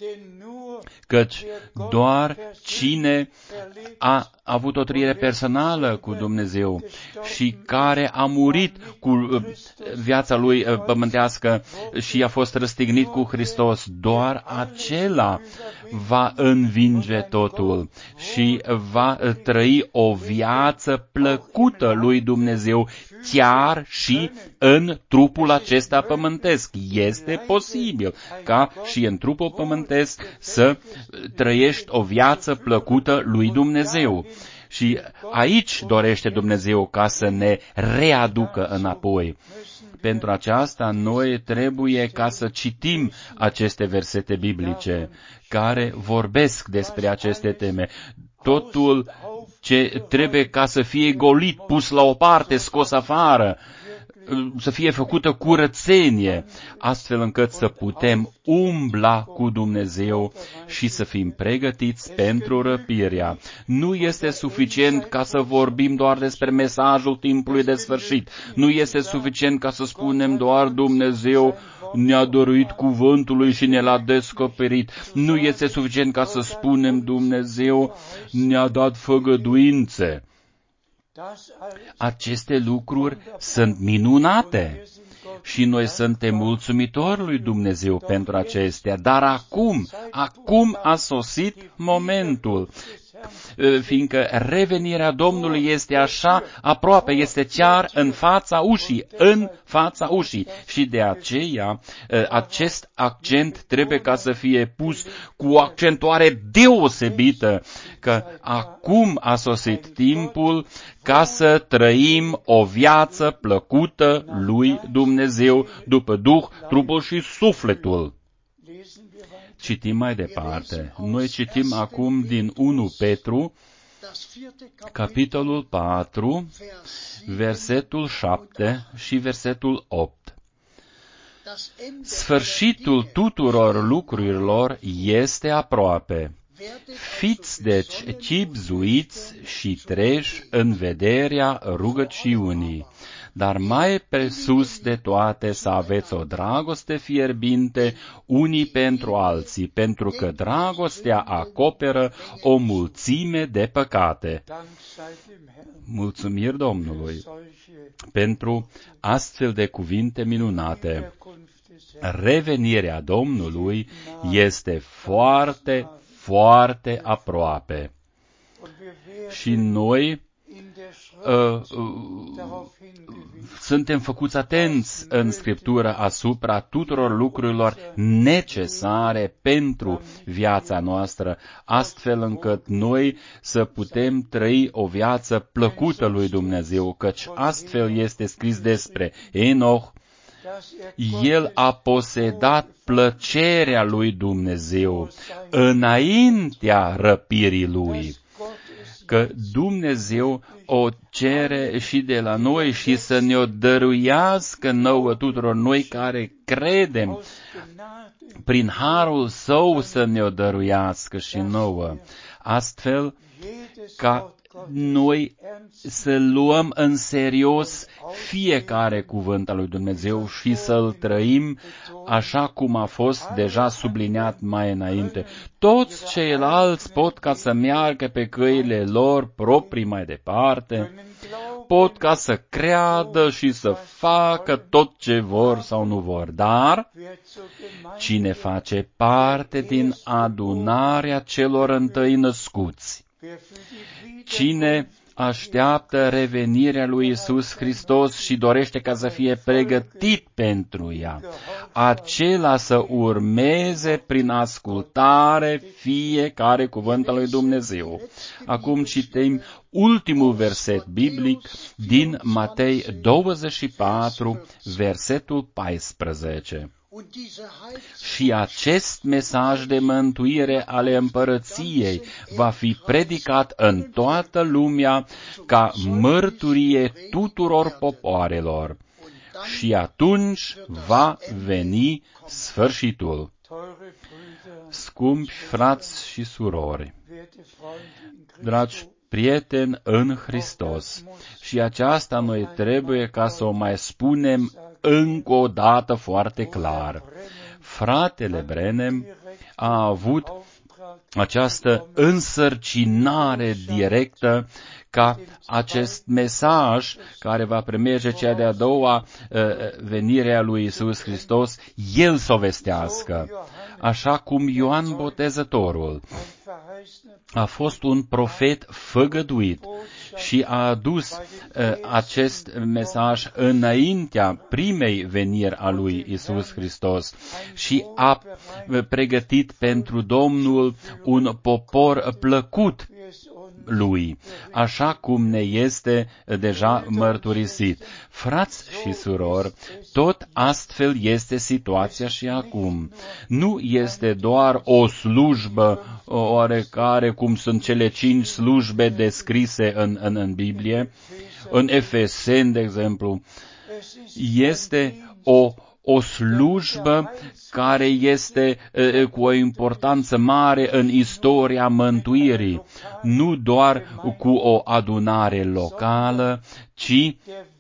Căci doar cine a avut o trăire personală cu Dumnezeu și care a murit cu viața lui pământească și a fost răstignit cu Hristos, doar acela va învinge totul și va trăi o viață plăcută lui Dumnezeu, chiar și în trupul acesta pământesc. Este posibil ca și în trupul pământesc să trăiești o viață plăcută lui Dumnezeu. Și aici dorește Dumnezeu ca să ne readucă înapoi. Pentru aceasta noi trebuie ca să citim aceste versete biblice care vorbesc despre aceste teme. Totul ce trebuie ca să fie golit, pus la o parte, scos afară, să fie făcută curățenie, astfel încât să putem umbla cu Dumnezeu și să fim pregătiți pentru răpirea. Nu este suficient ca să vorbim doar despre mesajul timpului de sfârșit. Nu este suficient ca să spunem doar Dumnezeu ne-a dăruit cuvântului și ne l-a descoperit. Nu este suficient ca să spunem Dumnezeu ne-a dat făgăduințe. Aceste lucruri sunt minunate și noi suntem mulțumitori lui Dumnezeu pentru acestea, dar acum a sosit momentul, fiindcă revenirea Domnului este așa aproape, este chiar în fața ușii, și de aceea acest accent trebuie ca să fie pus cu o accentuare deosebită, că acum a sosit timpul ca să trăim o viață plăcută lui Dumnezeu după Duh, trupul și sufletul. Citim mai departe. Noi citim acum din 1 Petru, capitolul 4, versetul 7 și versetul 8. Sfârșitul tuturor lucrurilor este aproape. Fiți deci chibzuiți și treji în vederea rugăciunii, dar mai presus de toate să aveți o dragoste fierbinte unii pentru alții, pentru că dragostea acoperă o mulțime de păcate. Mulțumiri Domnului pentru astfel de cuvinte minunate. Revenirea Domnului este foarte, foarte aproape. Și noi suntem făcuți atenți în Scriptură asupra tuturor lucrurilor necesare pentru viața noastră, astfel încât noi să putem trăi o viață plăcută lui Dumnezeu, căci astfel este scris despre Enoch. El a posedat plăcerea lui Dumnezeu înaintea răpirii lui, că Dumnezeu o cere și de la noi și să ne-o dăruiască nouă tuturor noi care credem, prin harul său să ne-o dăruiască și nouă, astfel ca noi să luăm în serios fiecare cuvânt al lui Dumnezeu și să-l trăim așa cum a fost deja subliniat mai înainte. Toți ceilalți pot ca să meargă pe căile lor proprii mai departe, pot ca să creadă și să facă tot ce vor sau nu vor, dar cine face parte din adunarea celor întâi născuți, cine așteaptă revenirea lui Iisus Hristos și dorește ca să fie pregătit pentru ea, acela să urmeze prin ascultare fiecare cuvânt al lui Dumnezeu. Acum citim ultimul verset biblic din Matei 24, versetul 14. Și acest mesaj de mântuire ale împărăției va fi predicat în toată lumea ca mărturie tuturor popoarelor. Și atunci va veni sfârșitul. Scumpi frați și surori, dragi prieteni în Hristos, și aceasta noi trebuie ca să o mai spunem încă o dată foarte clar. Fratele Branham a avut această însărcinare directă ca acest mesaj care va primește cea de-a doua venire a lui Iisus Hristos, el să o vestească. Așa cum Ioan Botezătorul a fost un profet făgăduit și a adus acest mesaj înaintea primei veniri a lui Iisus Hristos și a pregătit pentru Domnul un popor plăcut lui, așa cum ne este deja mărturisit. Frați și surori, tot astfel este situația și acum. Nu este doar o slujbă oarecare, cum sunt cele 5 slujbe descrise în Biblie, în Efeseni, de exemplu. Este o slujbă care este cu o importanță mare în istoria mântuirii, nu doar cu o adunare locală, ci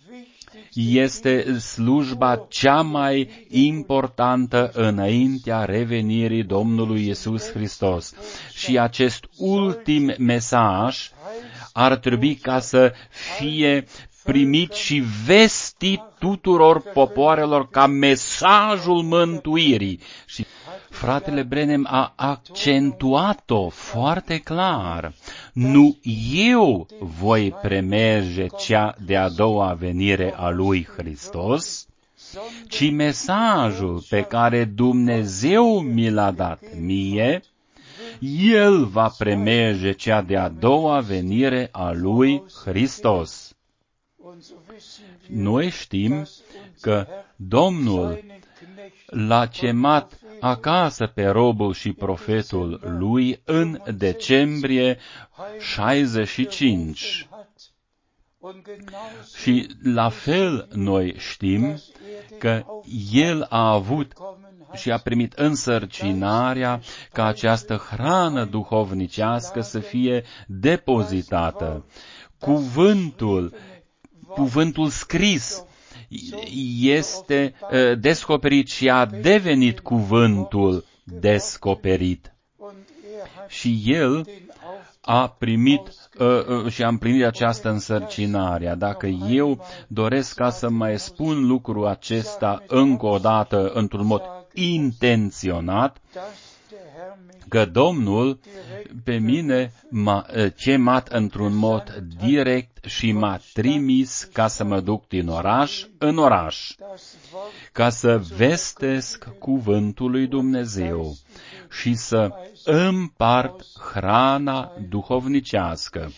este slujba cea mai importantă înaintea revenirii Domnului Iisus Hristos. Și acest ultim mesaj ar trebui ca să fie primit și vestit tuturor popoarelor ca mesajul mântuirii. Și fratele Branham a accentuat-o foarte clar. Nu eu voi premerge cea de-a doua venire a lui Hristos, ci mesajul pe care Dumnezeu mi l-a dat mie, El va premerge cea de-a doua venire a lui Hristos. Noi știm că Domnul l-a chemat acasă pe robul și profetul lui în decembrie 65. Și la fel noi știm că el a avut și a primit însărcinarea ca această hrană duhovnicească să fie depozitată. Cuvântul scris este descoperit și a devenit cuvântul descoperit. Și el a primit și a împlinit această însărcinare. Dacă eu doresc ca să mai spun lucrul acesta încă o dată într-un mod intenționat, că Domnul pe mine m-a chemat într-un mod direct și m-a trimis ca să mă duc din oraș în oraș, ca să vestesc cuvântul lui Dumnezeu și să împart hrana duhovnicească.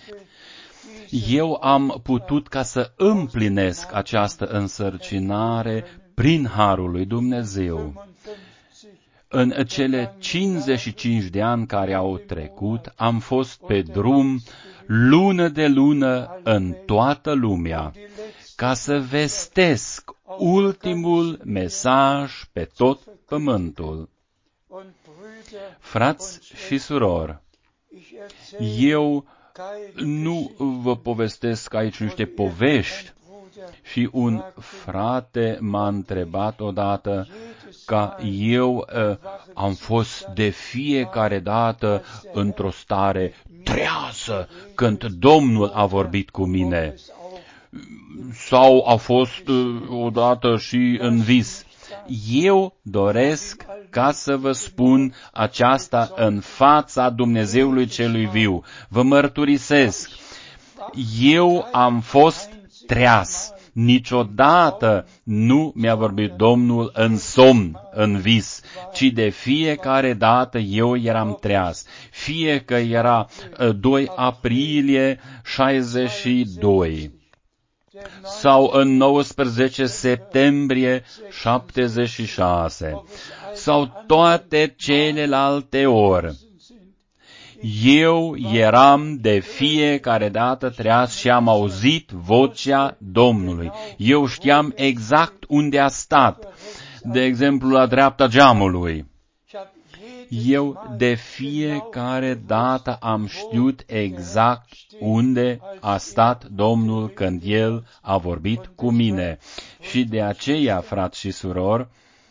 Eu am putut ca să împlinesc această însărcinare prin harul lui Dumnezeu. În cele 55 de ani care au trecut, am fost pe drum lună de lună în toată lumea, ca să vestesc ultimul mesaj pe tot pământul. Frați și surori, eu nu vă povestesc aici niște povești. Și un frate m-a întrebat odată că eu am fost de fiecare dată într-o stare trează când Domnul a vorbit cu mine. sau a fost odată și în vis. Eu doresc ca să vă spun aceasta în fața Dumnezeului celui viu. Vă mărturisesc, eu am fost treaz. Niciodată nu mi-a vorbit Domnul în somn, în vis, ci de fiecare dată eu eram treaz. Fie că era 2 aprilie 62 sau în 19 septembrie 76 sau toate celelalte ori. Eu eram de fiecare dată treaz și am auzit vocea Domnului. Eu știam exact unde a stat, de exemplu la dreapta geamului. Eu de fiecare dată am știut exact unde a stat Domnul când El a vorbit cu mine. Și de aceea, frați și surori,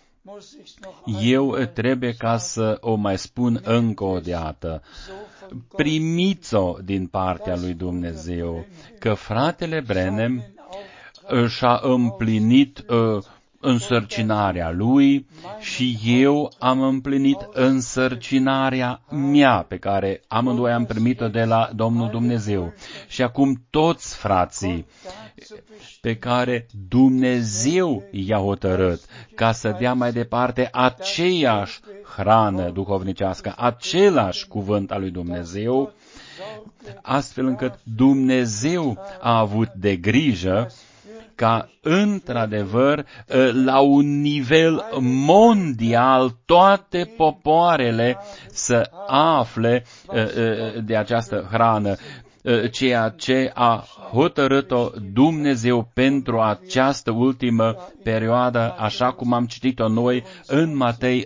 eu trebuie ca să o mai spun încă o dată. Primiți-o din partea lui Dumnezeu, că fratele Branham și-a împlinit însărcinarea lui și eu am împlinit însărcinarea mea pe care amândoi am primit-o de la Domnul Dumnezeu. Și acum toți frații pe care Dumnezeu i-a hotărât ca să dea mai departe aceeași hrană duhovnicească, același cuvânt al lui Dumnezeu, astfel încât Dumnezeu a avut de grijă ca, într-adevăr, la un nivel mondial, toate popoarele să afle de această hrană, ceea ce a hotărât-o Dumnezeu pentru această ultimă perioadă, așa cum am citit-o noi în Matei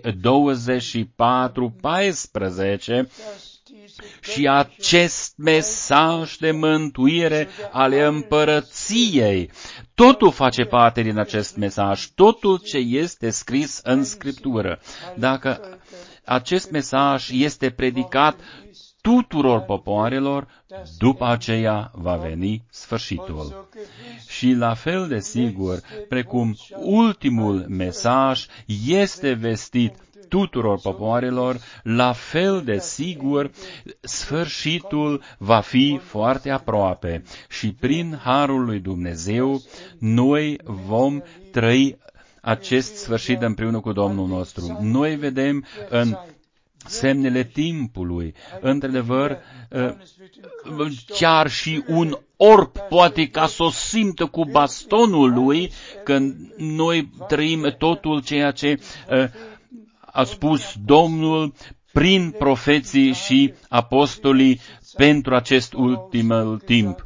24:14, și acest mesaj de mântuire ale împărăției. Totul face parte din acest mesaj, totul ce este scris în Scriptură. Dacă acest mesaj este predicat tuturor popoarelor, după aceea va veni sfârșitul. Și la fel de sigur, precum ultimul mesaj este vestit tuturor popoarelor, la fel de sigur, sfârșitul va fi foarte aproape și prin harul lui Dumnezeu noi vom trăi acest sfârșit împreună cu Domnul nostru. Noi vedem în semnele timpului, într-adevăr, chiar și un orb poate ca să o simtă cu bastonul lui, când noi trăim totul ceea ce a spus Domnul prin profeții și apostolii pentru acest ultim timp.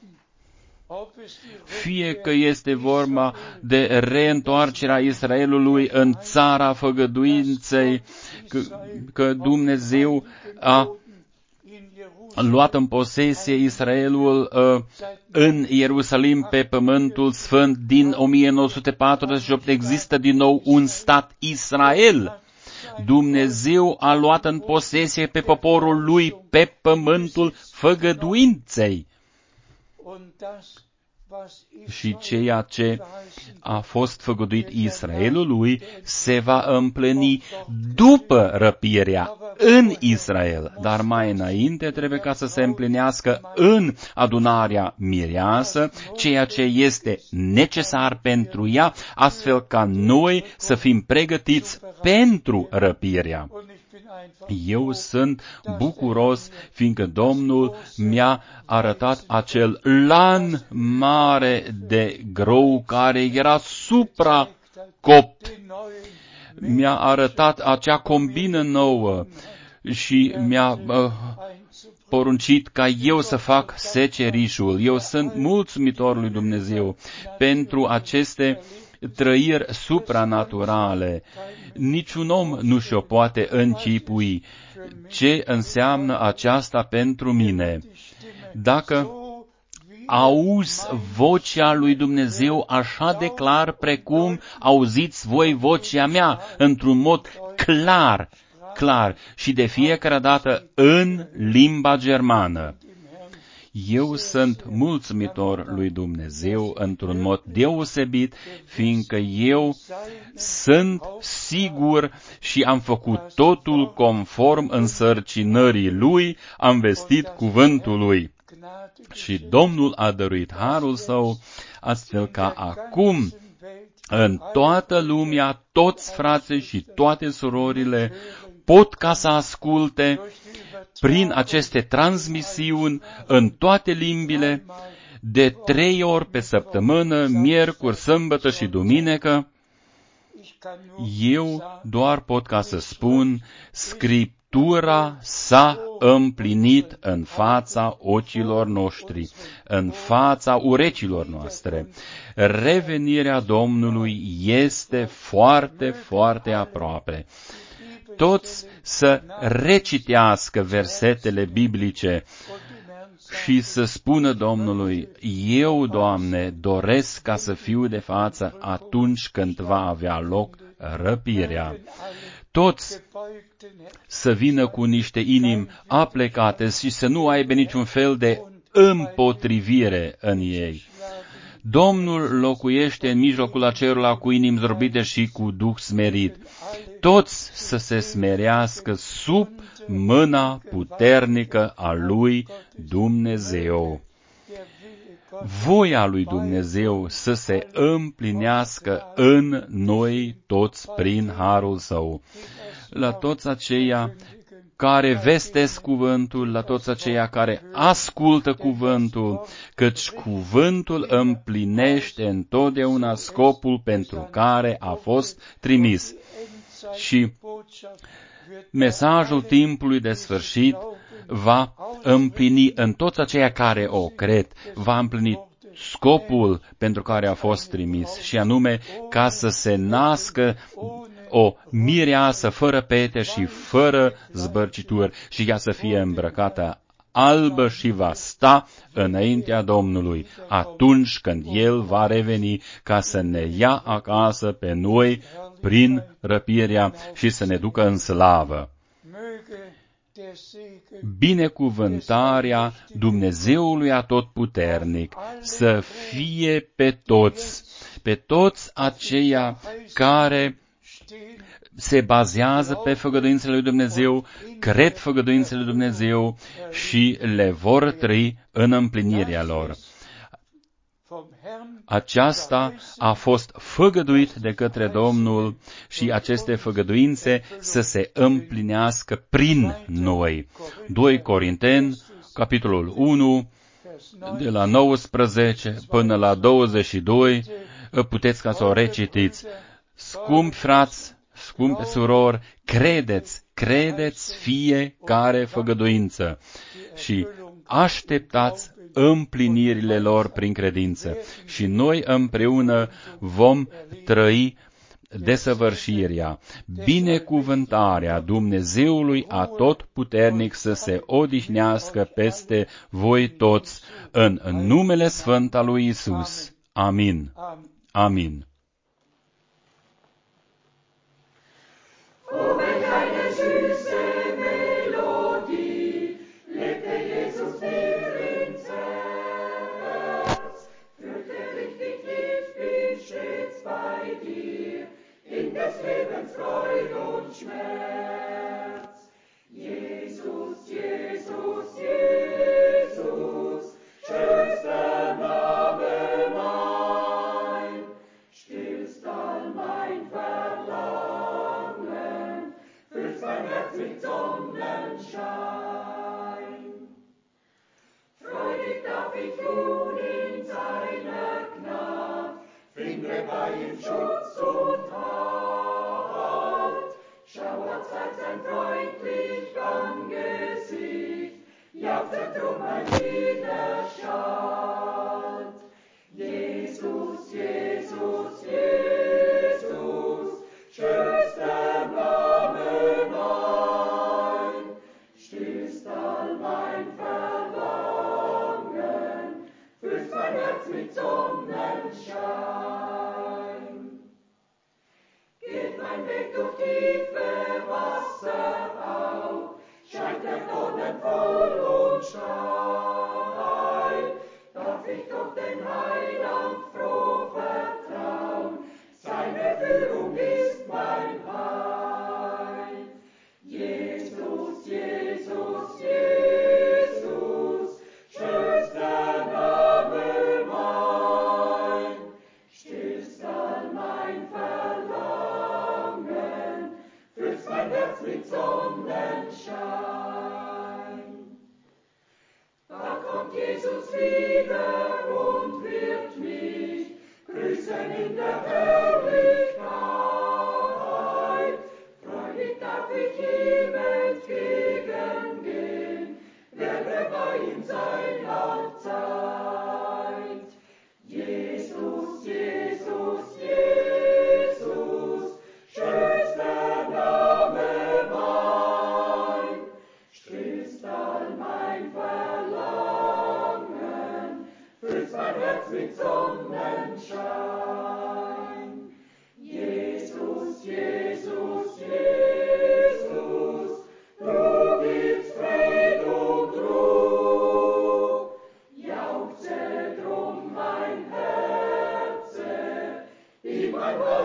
Fie că este vorba de reîntoarcerea Israelului în țara făgăduinței, că Dumnezeu a luat în posesie Israelul în Ierusalim pe pământul sfânt din 1948, există din nou un stat Israel. Dumnezeu a luat în posesie pe poporul lui pe pământul făgăduinței. Și ceea ce a fost făgăduit Israelului se va împlini după răpirea în Israel, dar mai înainte trebuie ca să se împlinească în adunarea mireasă ceea ce este necesar pentru ea, astfel ca noi să fim pregătiți pentru răpirea. Eu sunt bucuros, fiindcă Domnul mi-a arătat acel lan mare de grâu care era supracopt. Mi-a arătat acea combină nouă și mi-a poruncit ca eu să fac secerișul. Eu sunt mulțumitor lui Dumnezeu pentru aceste trăiri supranaturale. Niciun om nu și-o poate încipui ce înseamnă aceasta pentru mine. Dacă auzi vocea lui Dumnezeu așa de clar precum auziți voi vocea mea, într-un mod clar și de fiecare dată în limba germană. Eu sunt mulțumitor lui Dumnezeu într-un mod deosebit, fiindcă eu sunt sigur și am făcut totul conform însărcinării Lui, am vestit cuvântul Lui. Și Domnul a dăruit harul Său, astfel ca acum în toată lumea, toți frații și toate surorile pot ca să asculte prin aceste transmisiuni în toate limbile, de 3 ori pe săptămână, miercuri, sâmbătă și duminică. Eu doar pot ca să spun, Scriptura s-a împlinit în fața ochilor noștri, în fața urechilor noastre. Revenirea Domnului este foarte, foarte aproape. Toți să recitească versetele biblice și să spună Domnului, eu, Doamne, doresc ca să fiu de față atunci când va avea loc răpirea. Toți să vină cu niște inimi aplecate și să nu aibă niciun fel de împotrivire în ei. Domnul locuiește în mijlocul acelora cu inimi zdrobite și cu duh smerit. Toți să se smerească sub mâna puternică a lui Dumnezeu. Voia lui Dumnezeu să se împlinească în noi toți prin harul Său. La toți aceia care vestesc cuvântul, la toți aceia care ascultă cuvântul, căci cuvântul împlinește întotdeauna scopul pentru care a fost trimis. Și mesajul timpului de sfârșit va împlini în toți aceia care o cred, va împlini scopul pentru care a fost trimis, și anume ca să se nască o mireasă fără pete și fără zbărcituri și ea să fie îmbrăcată albă și va sta înaintea Domnului atunci când El va reveni ca să ne ia acasă pe noi prin răpirea și să ne ducă în slavă. Binecuvântarea Dumnezeului Atotputernic să fie pe toți aceia care se bazează pe făgăduințele lui Dumnezeu, cred făgăduințele lui Dumnezeu și le vor trăi în împlinirea lor. Aceasta a fost făgăduit de către Domnul și aceste făgăduințe să se împlinească prin noi. 2 Corinteni, capitolul 1, de la 19 până la 22, puteți ca să o recitiți. Scumpi frați, scumpe surori, credeți fiecare făgăduință și așteptați împlinirile lor prin credință. Și noi împreună vom trăi desăvârșirea. Binecuvântarea Dumnezeului Atotputernic să se odihnească peste voi toți, în numele sfânt al lui Isus. Amin. Amin. Des Lebens Freud und Schmerz. Jesus, Jesus, Jesus, schönster Name mein, stillst all mein Verlangen, füllst mein Herz mit Sonnenschein. Freudig darf ich ruhen in seiner Gnad, finde bei ihm Schutz und Halt. Schauert sein freundlich Angesicht, jauchzet drum mein Widerstand. Jesus, Jesus, Jesus, schönster Name mein, stillst all mein Verlangen, füllst mein Herz mit Sonnenschein. Geht mein Weg durch tiefe Wasser auf, scheint der Dornen voll und steil. mit Sonnenschein. Da kommt Jesus wieder und wird mich grüßen in der Herrlichkeit. Freudig darf ich ihm entgegengehen, werde bei ihm sein auf Zeit. Jesus, Jesus, Jesus, schönster Name mein, stillst all mein Verlangen, füllst mein Herz mit Sonnenschein. Jesus, Jesus, Jesus, du gibst Fried und Ruhe, jauchze drum mein Herze, in mein Haus